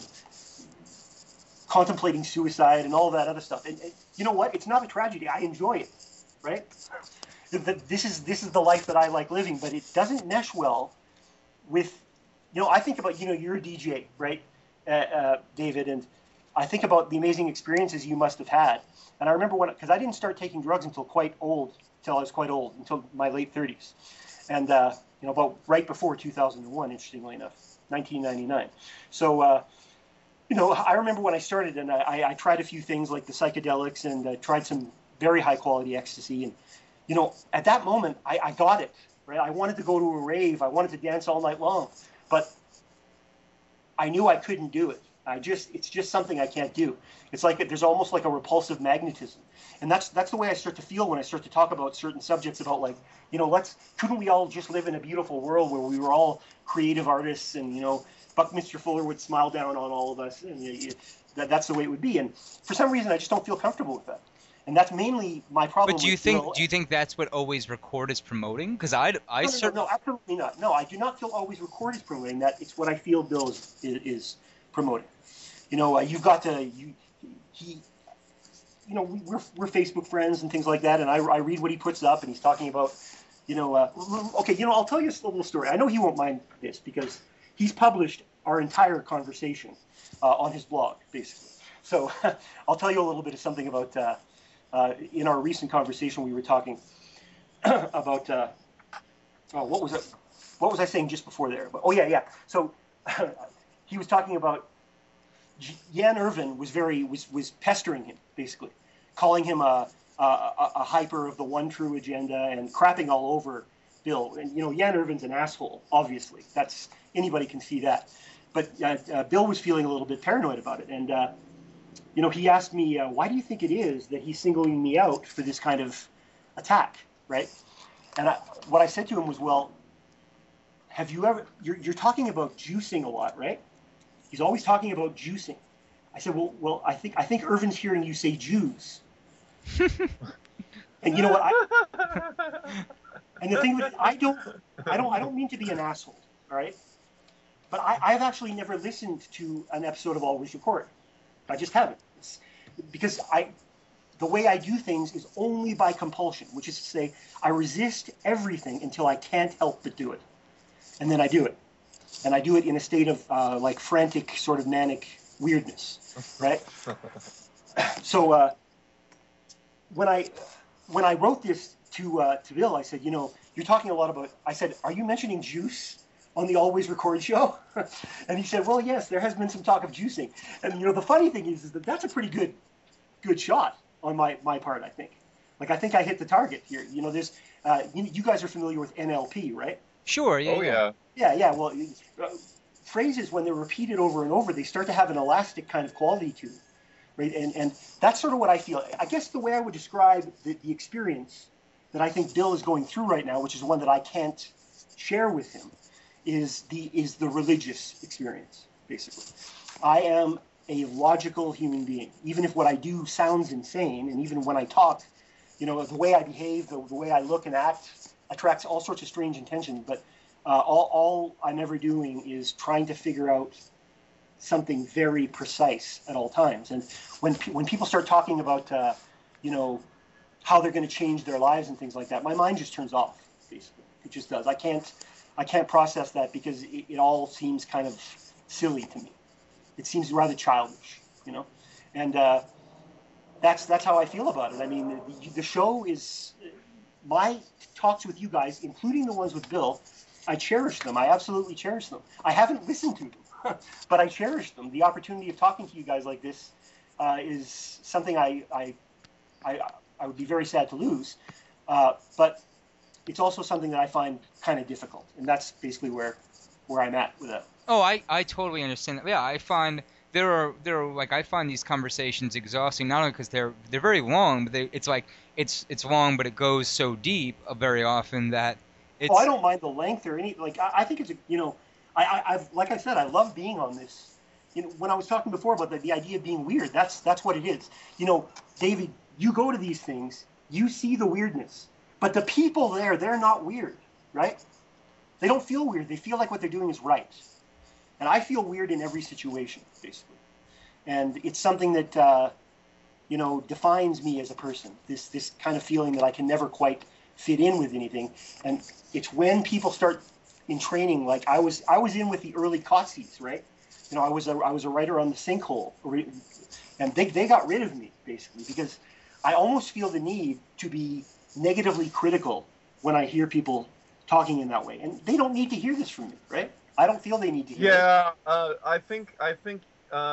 contemplating suicide and all that other stuff. And, and you know what? It's not a tragedy. I enjoy it, right? The, the, this is this is the life that I like living, but it doesn't mesh well with, you know, I think about, you know, you're a D J, right, uh, uh, David, and I think about the amazing experiences you must have had. And I remember when, because I didn't start taking drugs until quite old, until I was quite old, until my late thirties. And, uh, you know, about right before two thousand one, interestingly enough, nineteen ninety-nine. So, uh, you know, I remember when I started, and I, I tried a few things like the psychedelics, and uh, tried some very high quality ecstasy. And, you know, at that moment, I, I got it, right? I wanted to go to a rave. I wanted to dance all night long. But I knew I couldn't do it. I just, it's just something I can't do. It's like, there's almost like a repulsive magnetism. And that's that's the way I start to feel when I start to talk about certain subjects about, like, you know, let's, couldn't we all just live in a beautiful world where we were all creative artists, and, you know, Buckminster Fuller would smile down on all of us, and you know, that, that's the way it would be. And for some reason, I just don't feel comfortable with that. And that's mainly my problem. But do you with think Bill. do you think that's what Always Record is promoting? Because I I No, no, certainly no, no, absolutely not. No, I do not feel Always Record is promoting that. It's what I feel Bill is, is, is promoting. You know, uh, you've got to, you, he, you know, we, we're, we're Facebook friends and things like that, and I, I read what he puts up, and he's talking about, you know, uh, okay, you know, I'll tell you a little story. I know he won't mind this, because he's published our entire conversation uh, on his blog, basically. So I'll tell you a little bit of something about, uh, uh, in our recent conversation, we were talking about, uh, oh, what was it? What was I saying just before there? Oh, yeah, yeah. So he was talking about, Jan Irvin was very was was pestering him, basically, calling him a, a a hyper of the one true agenda and crapping all over Bill. And you know, Jan Irvin's an asshole. Obviously, that's anybody can see that. But uh, uh, Bill was feeling a little bit paranoid about it, and uh, you know, he asked me, uh, "Why do you think it is that he's singling me out for this kind of attack?" Right? And I, what I said to him was, "Well, have you ever? You're you're talking about juicing a lot, right? He's always talking about juicing." I said, well, well, I think I think Irvin's hearing you say Jews. And you know what? I, and the thing with I don't, I don't, I don't mean to be an asshole, all right? But I, I've actually never listened to an episode of Always Record. I just haven't, it's, because I, the way I do things is only by compulsion, which is to say, I resist everything until I can't help but do it, and then I do it. And I do it in a state of uh, like frantic sort of manic weirdness, right? So uh, when I when I wrote this to uh, to Bill, I said, you know, you're talking a lot about. I said, are you mentioning juice on the Always Record show? And he said, well, yes, there has been some talk of juicing. And you know, the funny thing is, is that that's a pretty good good shot on my my part. I think. Like I think I hit the target here. You know, there's uh, you, you guys are familiar with N L P, right? Sure. Yeah. Oh yeah. yeah. Yeah, yeah. Well, uh, phrases when they're repeated over and over, they start to have an elastic kind of quality to them, right? And and that's sort of what I feel. I guess the way I would describe the, the experience that I think Bill is going through right now, which is one that I can't share with him, is the is the religious experience, basically. I am a logical human being, even if what I do sounds insane, and even when I talk, you know, the way I behave, the, the way I look and act attracts all sorts of strange intention. But uh, all, all I'm ever doing is trying to figure out something very precise at all times. And when when people start talking about, uh, you know, how they're going to change their lives and things like that, my mind just turns off. Basically, it just does. I can't I can't process that because it, it all seems kind of silly to me. It seems rather childish, you know, and uh, that's that's how I feel about it. I mean, the, the show is my talks with you guys, including the ones with Bill. I cherish them. I absolutely cherish them. I haven't listened to them, but I cherish them. The opportunity of talking to you guys like this uh, is something I, I I I would be very sad to lose, uh, but it's also something that I find kind of difficult, and that's basically where where I'm at with it. Oh, I, I totally understand that. Yeah, I find there are there are like I find these conversations exhausting, not only because they're they're very long, but they, it's like it's it's long, but it goes so deep uh, very often that it's. Oh, I don't mind the length or any like I, I think it's a you know I, I I've like I said I love being on this. You know, when I was talking before about the, the idea of being weird, that's that's what it is. You know, David, you go to these things, you see the weirdness, but the people there, they're not weird, right? They don't feel weird. They feel like what they're doing is right. And I feel weird in every situation, basically. And it's something that, uh, you know, defines me as a person, this this kind of feeling that I can never quite fit in with anything. And it's when people start in training, like I was I was in with the early Cotsies, right? You know, I was a, I was a writer on the Sinkhole, and they, they got rid of me, basically, because I almost feel the need to be negatively critical when I hear people talking in that way. And they don't need to hear this from me, right? I don't feel they need to hear yeah, it. Yeah, uh, I think I think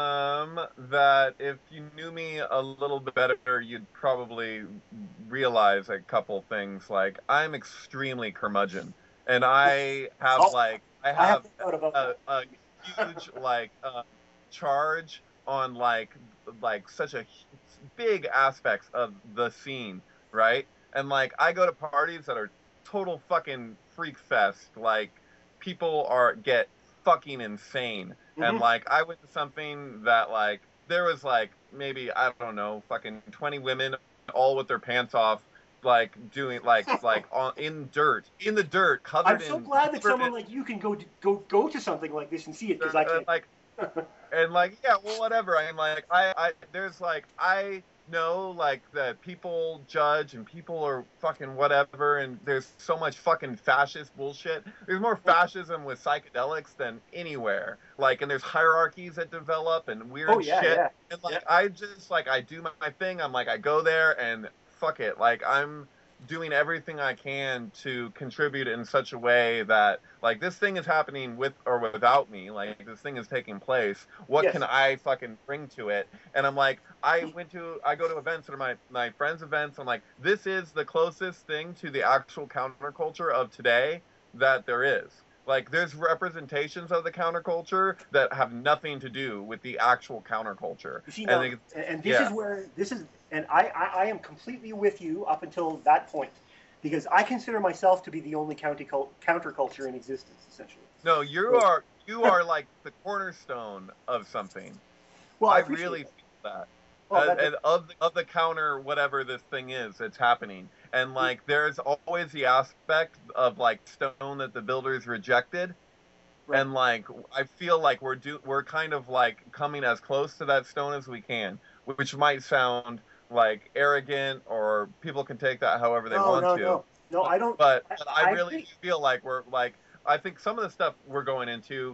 um, that if you knew me a little bit better, you'd probably realize a couple things. Like, I'm extremely curmudgeon, and I have oh, like I have, I have thought about a, a huge like uh, charge on like like such a big aspects of the scene, right? And like I go to parties that are total fucking freak fest, like. People are get fucking insane, mm-hmm. and like I went to something that like there was like maybe I don't know fucking twenty women all with their pants off, like doing like like on in dirt in the dirt covered. I'm so in, glad that someone in, like you can go to, go go to something like this and see it because I can like and like yeah well whatever I'm like I I there's like I. know like that people judge and people are fucking whatever and there's so much fucking fascist bullshit. There's more fascism with psychedelics than anywhere. Like and there's hierarchies that develop and weird oh, yeah, shit. Yeah. And like yeah. I just like I do my thing. I'm like I go there and fuck it. Like I'm doing everything I can to contribute in such a way that like this thing is happening with or without me, like this thing is taking place. What yes. can I fucking bring to it? And I'm like, I went to, I go to events that are my, my friends' events. I'm like, this is the closest thing to the actual counterculture of today that there is. Like there's representations of the counterculture that have nothing to do with the actual counterculture. You see, now, and, and, and this yeah. is where, this is, and I, I, I am completely with you up until that point, because I consider myself to be the only counterculture in existence, essentially. No, you so, are you are like the cornerstone of something. Well, I, I really that. feel that. Oh, uh, that and of the, of the counter, whatever this thing is that's happening, and like there's always the aspect of like stone that the builders rejected, right. And like I feel like we're do we're kind of like coming as close to that stone as we can, which might sound like arrogant, or people can take that however they no, want no, to. No, no, I don't. But, but I, I really think... feel like we're like I think some of the stuff we're going into,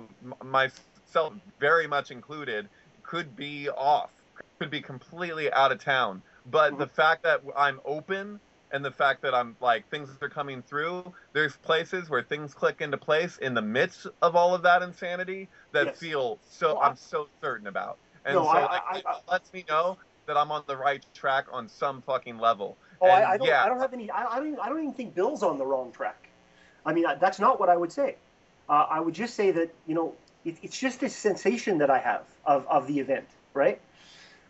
myself very much included, could be off, could be completely out of town. But mm-hmm. the fact that I'm open and the fact that I'm like things are coming through, there's places where things click into place in the midst of all of that insanity that yes. feel so well, I'm so certain about. And no, so I, like, I, it I, lets me know that I'm on the right track on some fucking level. Oh, and, I, I don't. Yeah. I don't have any. I, I don't. Even, I don't even think Bill's on the wrong track. I mean, that's not what I would say. Uh, I would just say that you know, it, it's just this sensation that I have of, of the event, right?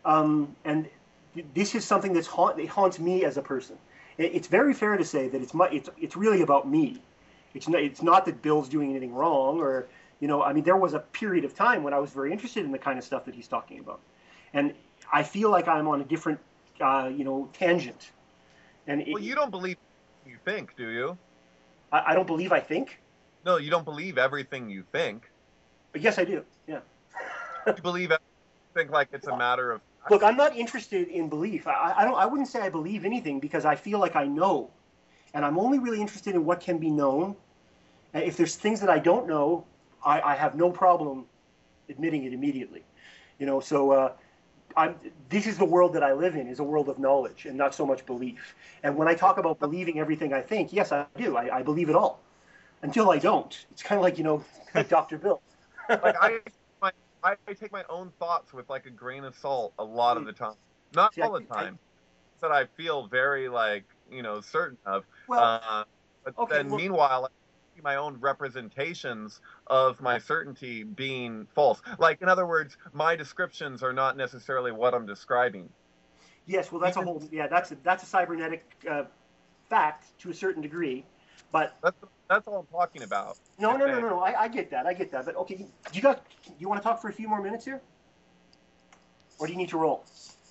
um, and th- this is something that's haunt, it haunts me as a person. It, it's very fair to say that it's my, it's it's really about me. It's not it's not that Bill's doing anything wrong, or you know, I mean, there was a period of time when I was very interested in the kind of stuff that he's talking about, and I feel like I'm on a different, uh, you know, tangent. And it, well, you don't believe you think, do you? I, I don't believe I think. No, you don't believe everything you think. But yes, I do. Yeah. You believe think like it's a matter of. Look, I'm not interested in belief. I, I don't. I wouldn't say I believe anything because I feel like I know, and I'm only really interested in what can be known. And if there's things that I don't know, I, I have no problem admitting it immediately. You know, so uh, I'm. This is the world that I live in, is a world of knowledge and not so much belief. And when I talk about believing everything I think, yes, I do. I, I believe it all. Until I don't. It's kind of like, you know, like Doctor Bill. Like I, my, I take my own thoughts with like a grain of salt a lot of the time. Not See, all I- the time. That I feel very like, you know, certain of. Well, uh, but okay, then well- meanwhile, I see my own representations of my certainty being false. Like, in other words, my descriptions are not necessarily what I'm describing. Yes, well, that's a whole. Yeah, that's a, that's a cybernetic uh, fact to a certain degree, but That's that's all I'm talking about. no, no, no, Okay. no, no. I, I get that. I get that. But okay, you got. You want to talk for a few more minutes here, or do you need to roll?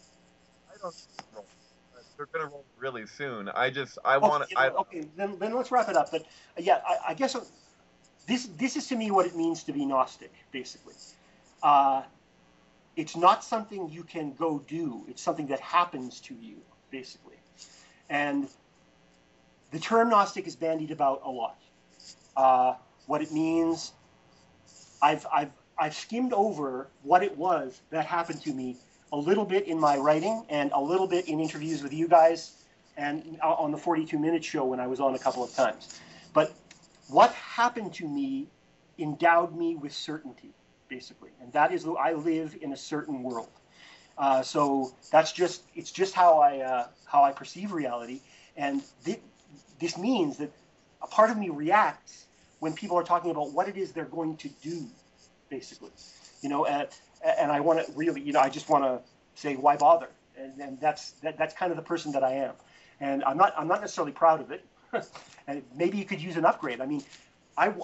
I don't roll. They're gonna roll really soon. I just I Okay, want you to. I know, okay, then then let's wrap it up. But uh, yeah, I, I guess uh, this this is to me what it means to be Gnostic, basically. Uh, it's not something you can go do. It's something that happens to you, basically. And the term Gnostic is bandied about a lot. Uh, what it means, I've, I've, I've skimmed over what it was that happened to me a little bit in my writing and a little bit in interviews with you guys and on the forty-two minute show when I was on a couple of times. But what happened to me endowed me with certainty, basically. And that is, I live in a certain world. Uh, so that's just, it's just how I, uh, how I perceive reality. And th- this means that a part of me reacts when people are talking about what it is they're going to do, basically. You know, and, and I want to really, you know, I just want to say, why bother? And, and that's that, that's kind of the person that I am. And I'm not I'm not necessarily proud of it. And maybe you could use an upgrade. I mean, I,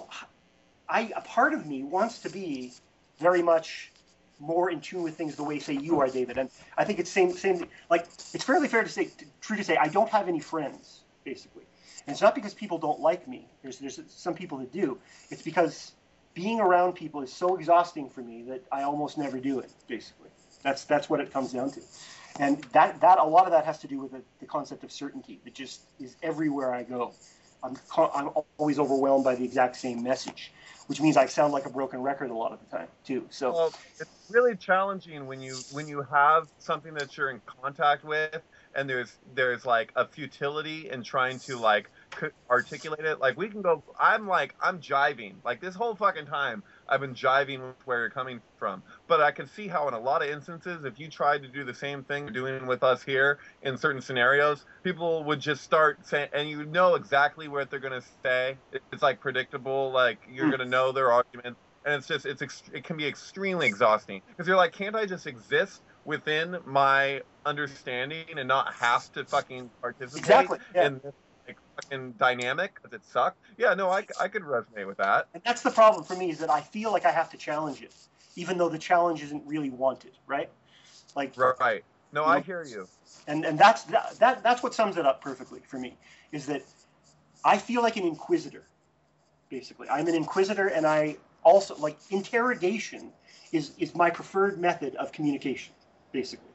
I a part of me wants to be very much more in tune with things the way, say, you are, David. And I think it's same same like it's fairly fair to say, true to say, I don't have any friends, basically. And it's not because people don't like me. There's there's some people that do. It's because being around people is so exhausting for me that I almost never do it, basically. That's that's what it comes down to. And that, that a lot of that has to do with the, the concept of certainty that just is everywhere I go. I'm I'm always overwhelmed by the exact same message, which means I sound like a broken record a lot of the time too. So Well, it's really challenging when you when you have something that you're in contact with, and there's there's like a futility in trying to like c- articulate it. Like we can go. I'm like I'm jiving. Like this whole fucking time, I've been jiving with where you're coming from. But I can see how in a lot of instances, if you tried to do the same thing you're doing with us here in certain scenarios, people would just start saying, and you know exactly what they're gonna say. It's like predictable. Like you're Hmm. gonna know their argument. And it's just, it's ex- it can be extremely exhausting because you're like, can't I just exist within my understanding and not have to fucking participate Exactly, yeah. in this like, fucking dynamic because it sucked? Yeah, no, I, I could resonate with that. and that's the problem for me is that I feel like I have to challenge it, even though the challenge isn't really wanted, right? Like Right. No, You I know? hear you. and and that's that, that that's what sums it up perfectly for me is that I feel like an inquisitor, basically. I'm an inquisitor, and I also like interrogation is is my preferred method of communication, basically.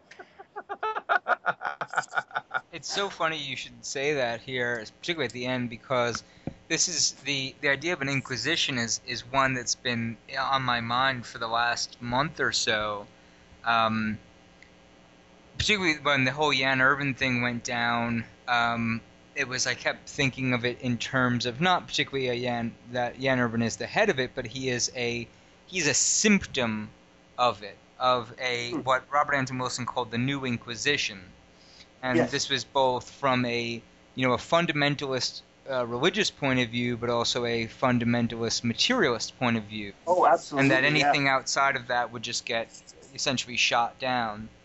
It's so funny you should say that here, particularly at the end, because this is the the idea of an inquisition is is one that's been on my mind for the last month or so. Um, particularly when the whole Jan Urban thing went down, um, it was I kept thinking of it in terms of not particularly a Jan that Jan Urban is the head of it, but he is a he's a symptom of it, of a Hmm. what Robert Anton Wilson called the New Inquisition. And Yes. this was both from a you know a fundamentalist uh, religious point of view, but also a fundamentalist materialist point of view, Oh, absolutely. and that yeah. anything outside of that would just get essentially shot down.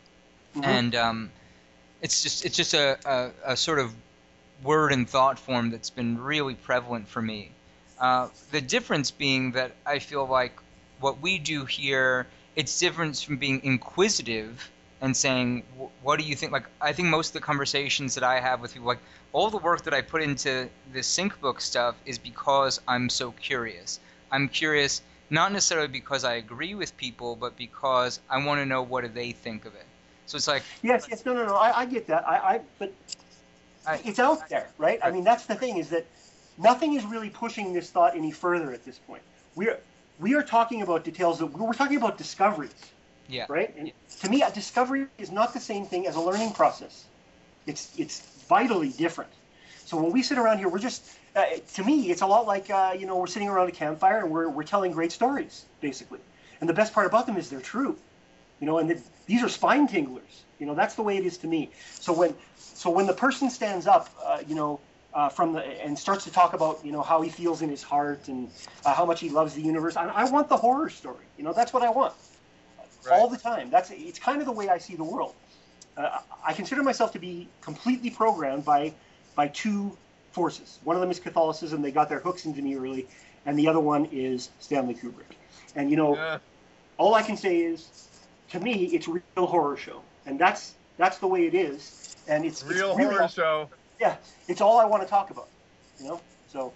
Mhm. and um, it's just it's just a, a, a sort of word and thought form that's been really prevalent for me. Uh, the difference being that I feel like what we do here, it's different from being inquisitive and saying, what do you think? Like, I think most of the conversations that I have with people, like, all the work that I put into the sync book stuff is because I'm so curious. I'm curious not necessarily because I agree with people, but because I want to know what do they think of it. So it's like, Yes, yes, no, no, no. I, I get that. I, I, but I, it's out there, right? I mean, that's the thing is that nothing is really pushing this thought any further at this point. We're we are talking about details that we're talking about discoveries, yeah, right? And to me, a discovery is not the same thing as a learning process. It's it's vitally different. So when we sit around here, we're just uh, to me, it's a lot like uh, you know we're sitting around a campfire and we're we're telling great stories basically. And the best part about them is they're true, you know. And the, these are spine tinglers. You know, that's the way it is to me. So when so when the person stands up, uh, you know. Uh, from the and starts to talk about you know how he feels in his heart and uh, how much he loves the universe. I, I want the horror story. You know that's what I want Right. all the time. That's it's kind of the way I see the world. Uh, I consider myself to be completely programmed by by two forces. One of them is Catholicism. They got their hooks into me early, and the other one is Stanley Kubrick. And you know, Yeah. all I can say is, to me, it's a real horror show, and that's that's the way it is. And it's Real it's really horror all- show. Yeah, it's all I want to talk about. You know, so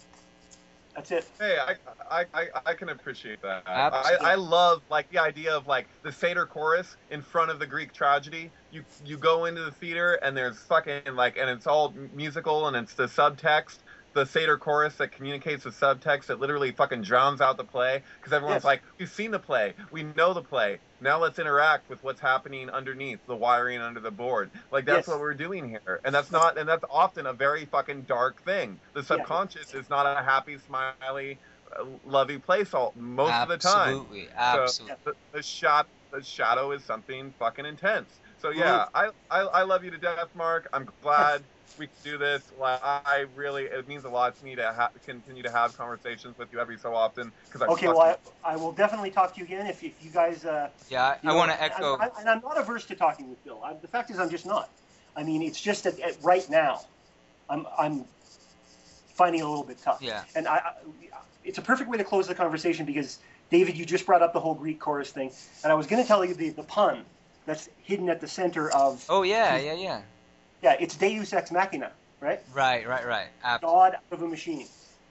that's it. Hey, I, I, I, I can appreciate that. I, Absolutely. I love like the idea of like the Seder chorus in front of the Greek tragedy. You you go into the theater and there's fucking like and it's all musical and it's the subtext, the Seder chorus that communicates the subtext that literally fucking drowns out the play because everyone's Yes. like, we've seen the play, we know the play. Now let's interact with what's happening underneath the wiring under the board. Like that's Yes. what we're doing here, and that's not and that's often a very fucking dark thing. The subconscious is not a happy, smiley, uh, lovey place all most of the time. absolutely, absolutely. The, the shot, the shadow is something fucking intense. So yeah, I, I I love you to death, Mark. I'm glad we can do this. Like, I really, it means a lot to me to ha- continue to have conversations with you every so often because I Okay, fucking, well, I, I will definitely talk to you again if, if you guys. Uh, Yeah, I, you I know, want to and echo. I, and I'm not averse to talking with Bill. I, the fact is, I'm just not. I mean, it's just that at, right now, I'm I'm finding it a little bit tough. Yeah. And I, I, it's a perfect way to close the conversation because David, you just brought up the whole Greek chorus thing, and I was going to tell you the, the pun that's hidden at the center of. Oh yeah, yeah, yeah. Yeah, it's Deus ex machina, right? Right, right, right. Ab- God out of a machine.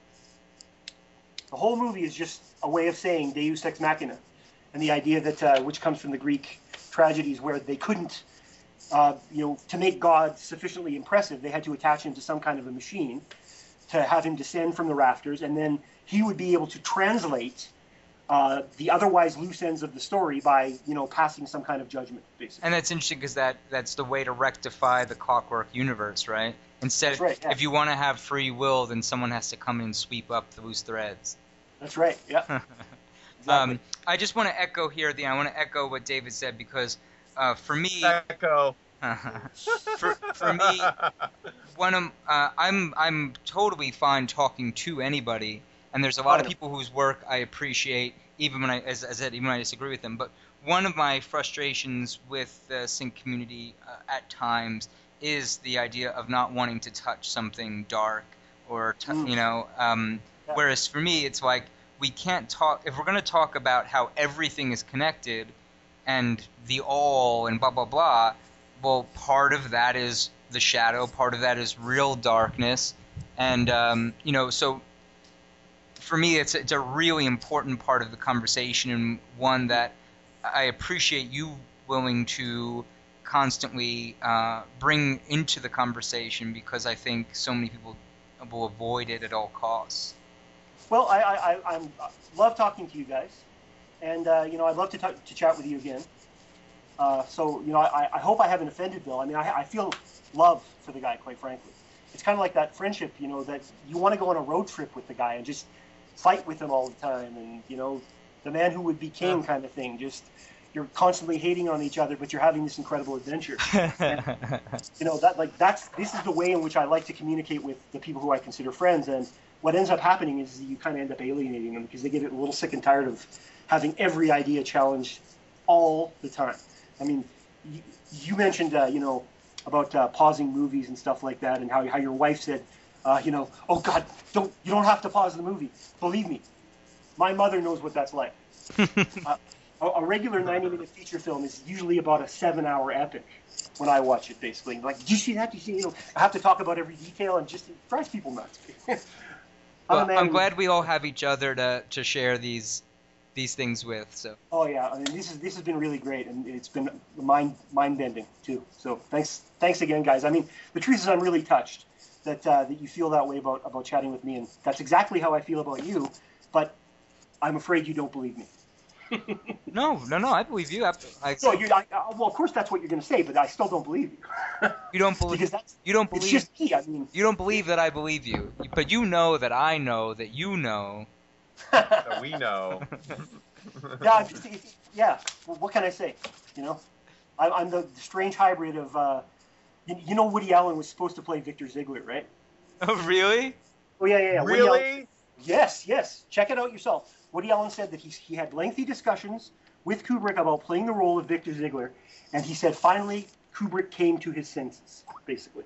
The whole movie is just a way of saying Deus ex machina, and the idea that uh, which comes from the Greek tragedies where they couldn't, uh, you know, to make God sufficiently impressive, they had to attach him to some kind of a machine to have him descend from the rafters, and then he would be able to translate uh, the otherwise loose ends of the story by, you know, passing some kind of judgment, basically. And that's interesting because that, that's the way to rectify the Clockwork Universe, right? Instead, That's right, yeah. if you want to have free will, then someone has to come in and sweep up the loose threads. That's right. Yeah. Exactly. Um, I just want to echo here at the end. I want to echo what David said because uh, for me, echo. for, for me, one of uh, I'm I'm totally fine talking to anybody, and there's a lot of people whose work I appreciate, even when I, as, as I said, even when I disagree with them. But one of my frustrations with the sync community uh, at times is the idea of not wanting to touch something dark or t- Mm. you know. Um, Yeah. Whereas for me, it's like we can't talk if we're going to talk about how everything is connected and the all and blah blah blah. Well, part of that is the shadow, part of that is real darkness, and um, you know, so for me, it's it's a really important part of the conversation and one that I appreciate you willing to constantly uh, bring into the conversation because I think so many people will avoid it at all costs. Well, I, I, I I'm, love talking to you guys, and uh, you know I'd love to talk, to chat with you again. Uh, so you know I, I hope I haven't offended Bill. I mean I, I feel love for the guy, quite frankly. It's kind of like that friendship, you know, that you want to go on a road trip with the guy and just fight with him all the time, and you know the man who would be king Yeah. kind of thing. Just you're constantly hating on each other, but you're having this incredible adventure. You know that like that's this is the way in which I like to communicate with the people who I consider friends. And what ends up happening is you kind of end up alienating them because they get a little sick and tired of having every idea challenged all the time. I mean, you, you mentioned, uh, you know, about uh, pausing movies and stuff like that, and how how your wife said, uh, you know, oh God, don't you don't have to pause the movie. Believe me, my mother knows what that's like. uh, a, a regular ninety-minute feature film is usually about a seven-hour epic when I watch it. Basically, like, did you see that? Did you see? You know, I have to talk about every detail, and just it drives people nuts. Well, I'm, I'm glad we all have each other to to share these these things with. So. Oh yeah, I mean this is this has been really great, and it's been mind mind bending too. So thanks thanks again, guys. I mean, the truth is, I'm really touched that uh, that you feel that way about about chatting with me, and that's exactly how I feel about you. But I'm afraid you don't believe me. No, no, no. I believe you. I, I, So you, I, I, well, of course that's what you're going to say, but I still don't believe you. you don't believe. because that's You don't it's believe. just me. I mean, You don't believe that I believe you, but you know that I know that you know. So we know. yeah, I'm just, it, yeah. Well, what can I say? You know, I, I'm the strange hybrid of. Uh, you, you know, Woody Allen was supposed to play Victor Ziegler, right? Oh, really? Oh yeah, yeah, yeah. Woody Allen- Really? Yes, yes. Check it out yourself. Woody Allen said that he, he had lengthy discussions with Kubrick about playing the role of Victor Ziegler, and he said finally Kubrick came to his senses, basically.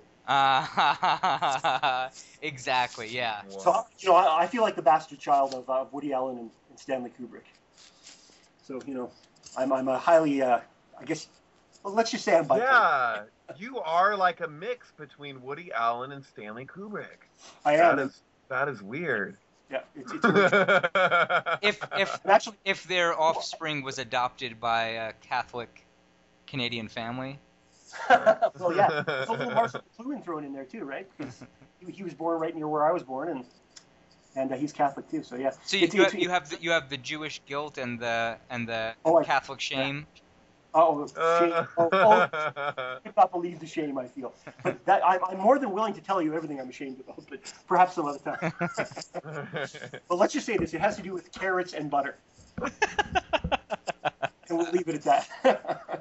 Uh, exactly. Yeah. So you know, I, I feel like the bastard child of uh, Woody Allen and, and Stanley Kubrick. So you know, I'm I'm a highly, uh, I guess, well, let's just say I'm bipolar. Yeah, you are like a mix between Woody Allen and Stanley Kubrick. I am. That is that is weird. Yeah, it's, it's original. If if Actually, if their offspring was adopted by a Catholic Canadian family. well, yeah, there's a little Marshall McLuhan thrown in there too, right? Because he, he was born right near where I was born, and and uh, he's Catholic too. So yeah. So you, It's- you, it's- have, you have the you have the Jewish guilt and the and the Oh, I- Catholic shame. Oh, shame. Uh, Oh, oh, I could not believe the shame I feel. But that, I'm, I'm more than willing to tell you everything I'm ashamed about, but perhaps some other time. But let's just say this: it has to do with carrots and butter, and we'll leave it at that.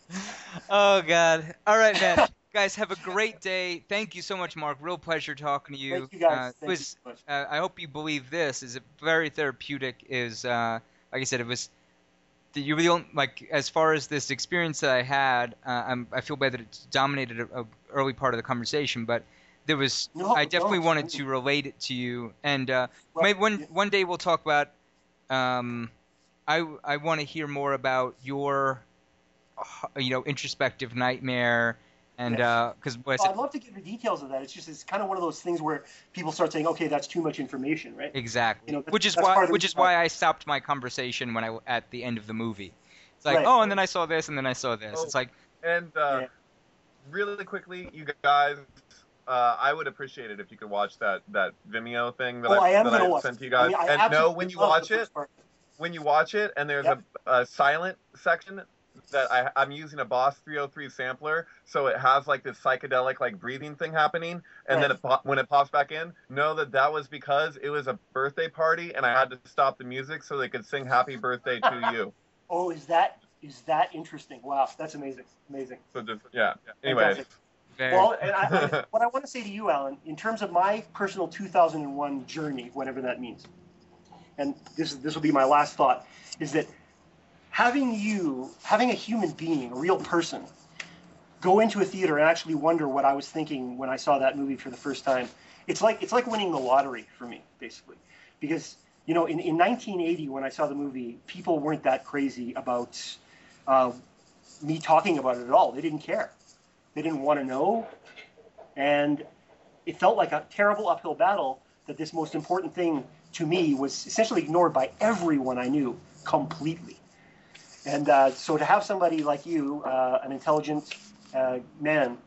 Oh God! All right, man. Guys, have a great day. Thank you so much, Mark. Real pleasure talking to you. Thank you, guys. Uh, it Thank was. you so much. Uh, I hope you believe this. Is it very therapeutic? Is uh, like I said, it was. The, you really don't like as far as this experience that I had. Uh, I'm, I feel bad that it dominated a, a early part of the conversation, but there was. No, I definitely no, wanted it's- to relate it to you, and uh, Well, maybe one yeah. one day we'll talk about. Um, I I want to hear more about your, uh, you know, introspective nightmare, and Yes. because what I Well, said I'd love to get the details of that. It's just it's kind of one of those things where people start saying, "Okay, that's too much information," right? exactly, You know, which is that's part why of the which is reason why I stopped my conversation when I at the end of the movie. It's like, Right. oh, and then I saw this, and then I saw this. Oh. It's like, And uh, Yeah. really quickly, you guys, uh, I would appreciate it if you could watch that that Vimeo thing that Oh, I I, am that gonna I watch sent to you it. guys. I mean, I and no, absolutely when you love watch the it, first part. when you watch it, and there's Yep. a, a silent section that I, I'm using a Boss three oh three sampler, so it has like this psychedelic like breathing thing happening, and then Right. it pop, when it pops back in, know that that was because it was a birthday party, and I had to stop the music so they could sing "Happy Birthday" to you. Oh, is that is that interesting? Wow, that's amazing, amazing. So just yeah. Anyways, Fantastic. very, Well, and I, I, what I want to say to you, Alan, in terms of my personal two thousand one journey, whatever that means, and this this will be my last thought, is that having you, having a human being, a real person, go into a theater and actually wonder what I was thinking when I saw that movie for the first time, it's like it's like winning the lottery for me, basically, because you know, in, in nineteen eighty when I saw the movie, people weren't that crazy about uh, me talking about it at all. They didn't care. They didn't want to know. And it felt like a terrible uphill battle that this most important thing to me was essentially ignored by everyone I knew completely. And uh, so to have somebody like you, uh, an intelligent uh, man,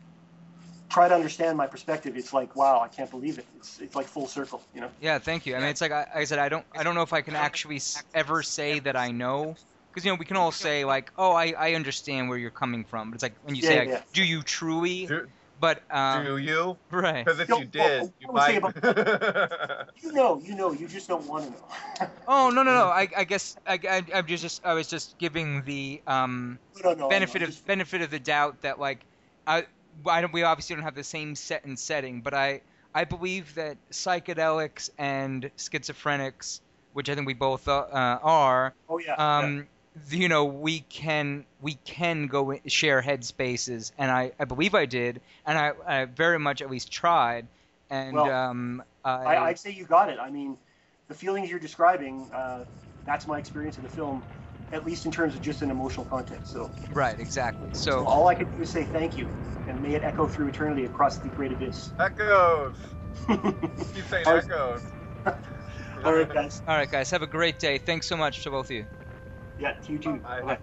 try to understand my perspective, it's like, wow, I can't believe it. It's, it's like full circle, you know? yeah. Thank you. I mean, it's like I, I said, I don't I don't know if I can actually s- ever say that I know. Because, you know, we can all say, like, oh, I, I understand where you're coming from. But it's like, when you Yeah, say, yeah, like, yeah. do you truly? do, But, um, do you? right. Because if No, you well, did, you I would say might. You know, you know, you just don't want to know. Oh, no, no, no. I, I guess I, I, I'm just, I was just giving the um, no, no, benefit no, of just- benefit of the doubt that, like, I, I don't, we obviously don't have the same set and setting, but I, I believe that psychedelics and schizophrenics, which I think we both uh, are, Oh, yeah. yeah. um, you know, we can we can go in- share headspaces, and I, I believe I did, and I, I very much at least tried, and Well, um, I, I I'd say you got it. I mean, the feelings you're describing, uh, that's my experience of the film, at least in terms of just an emotional context. So, right, exactly. so So all I can do is say thank you, and may it echo through eternity across the great abyss. Echoes. Keep saying I was- echoes. All right, guys. all right, guys, have a great day. Thanks so much to both of you. Yeah, to you too. Bye. Bye.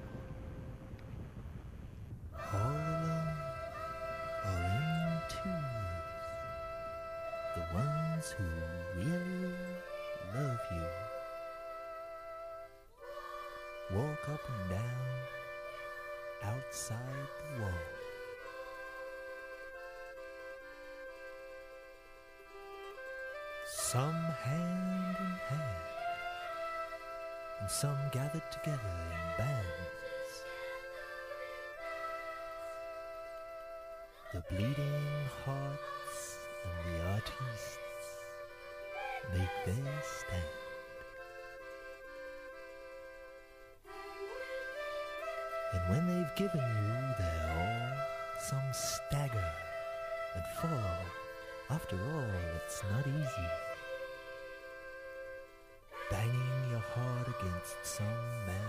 All alone or in twos, the ones who really love you walk up and down outside the wall. Some hand in hand, and some gathered together in bands. The bleeding hearts and the artists make their stand. And when they've given you their all, some stagger and fall. After all, it's not easy. Banging your heart against some man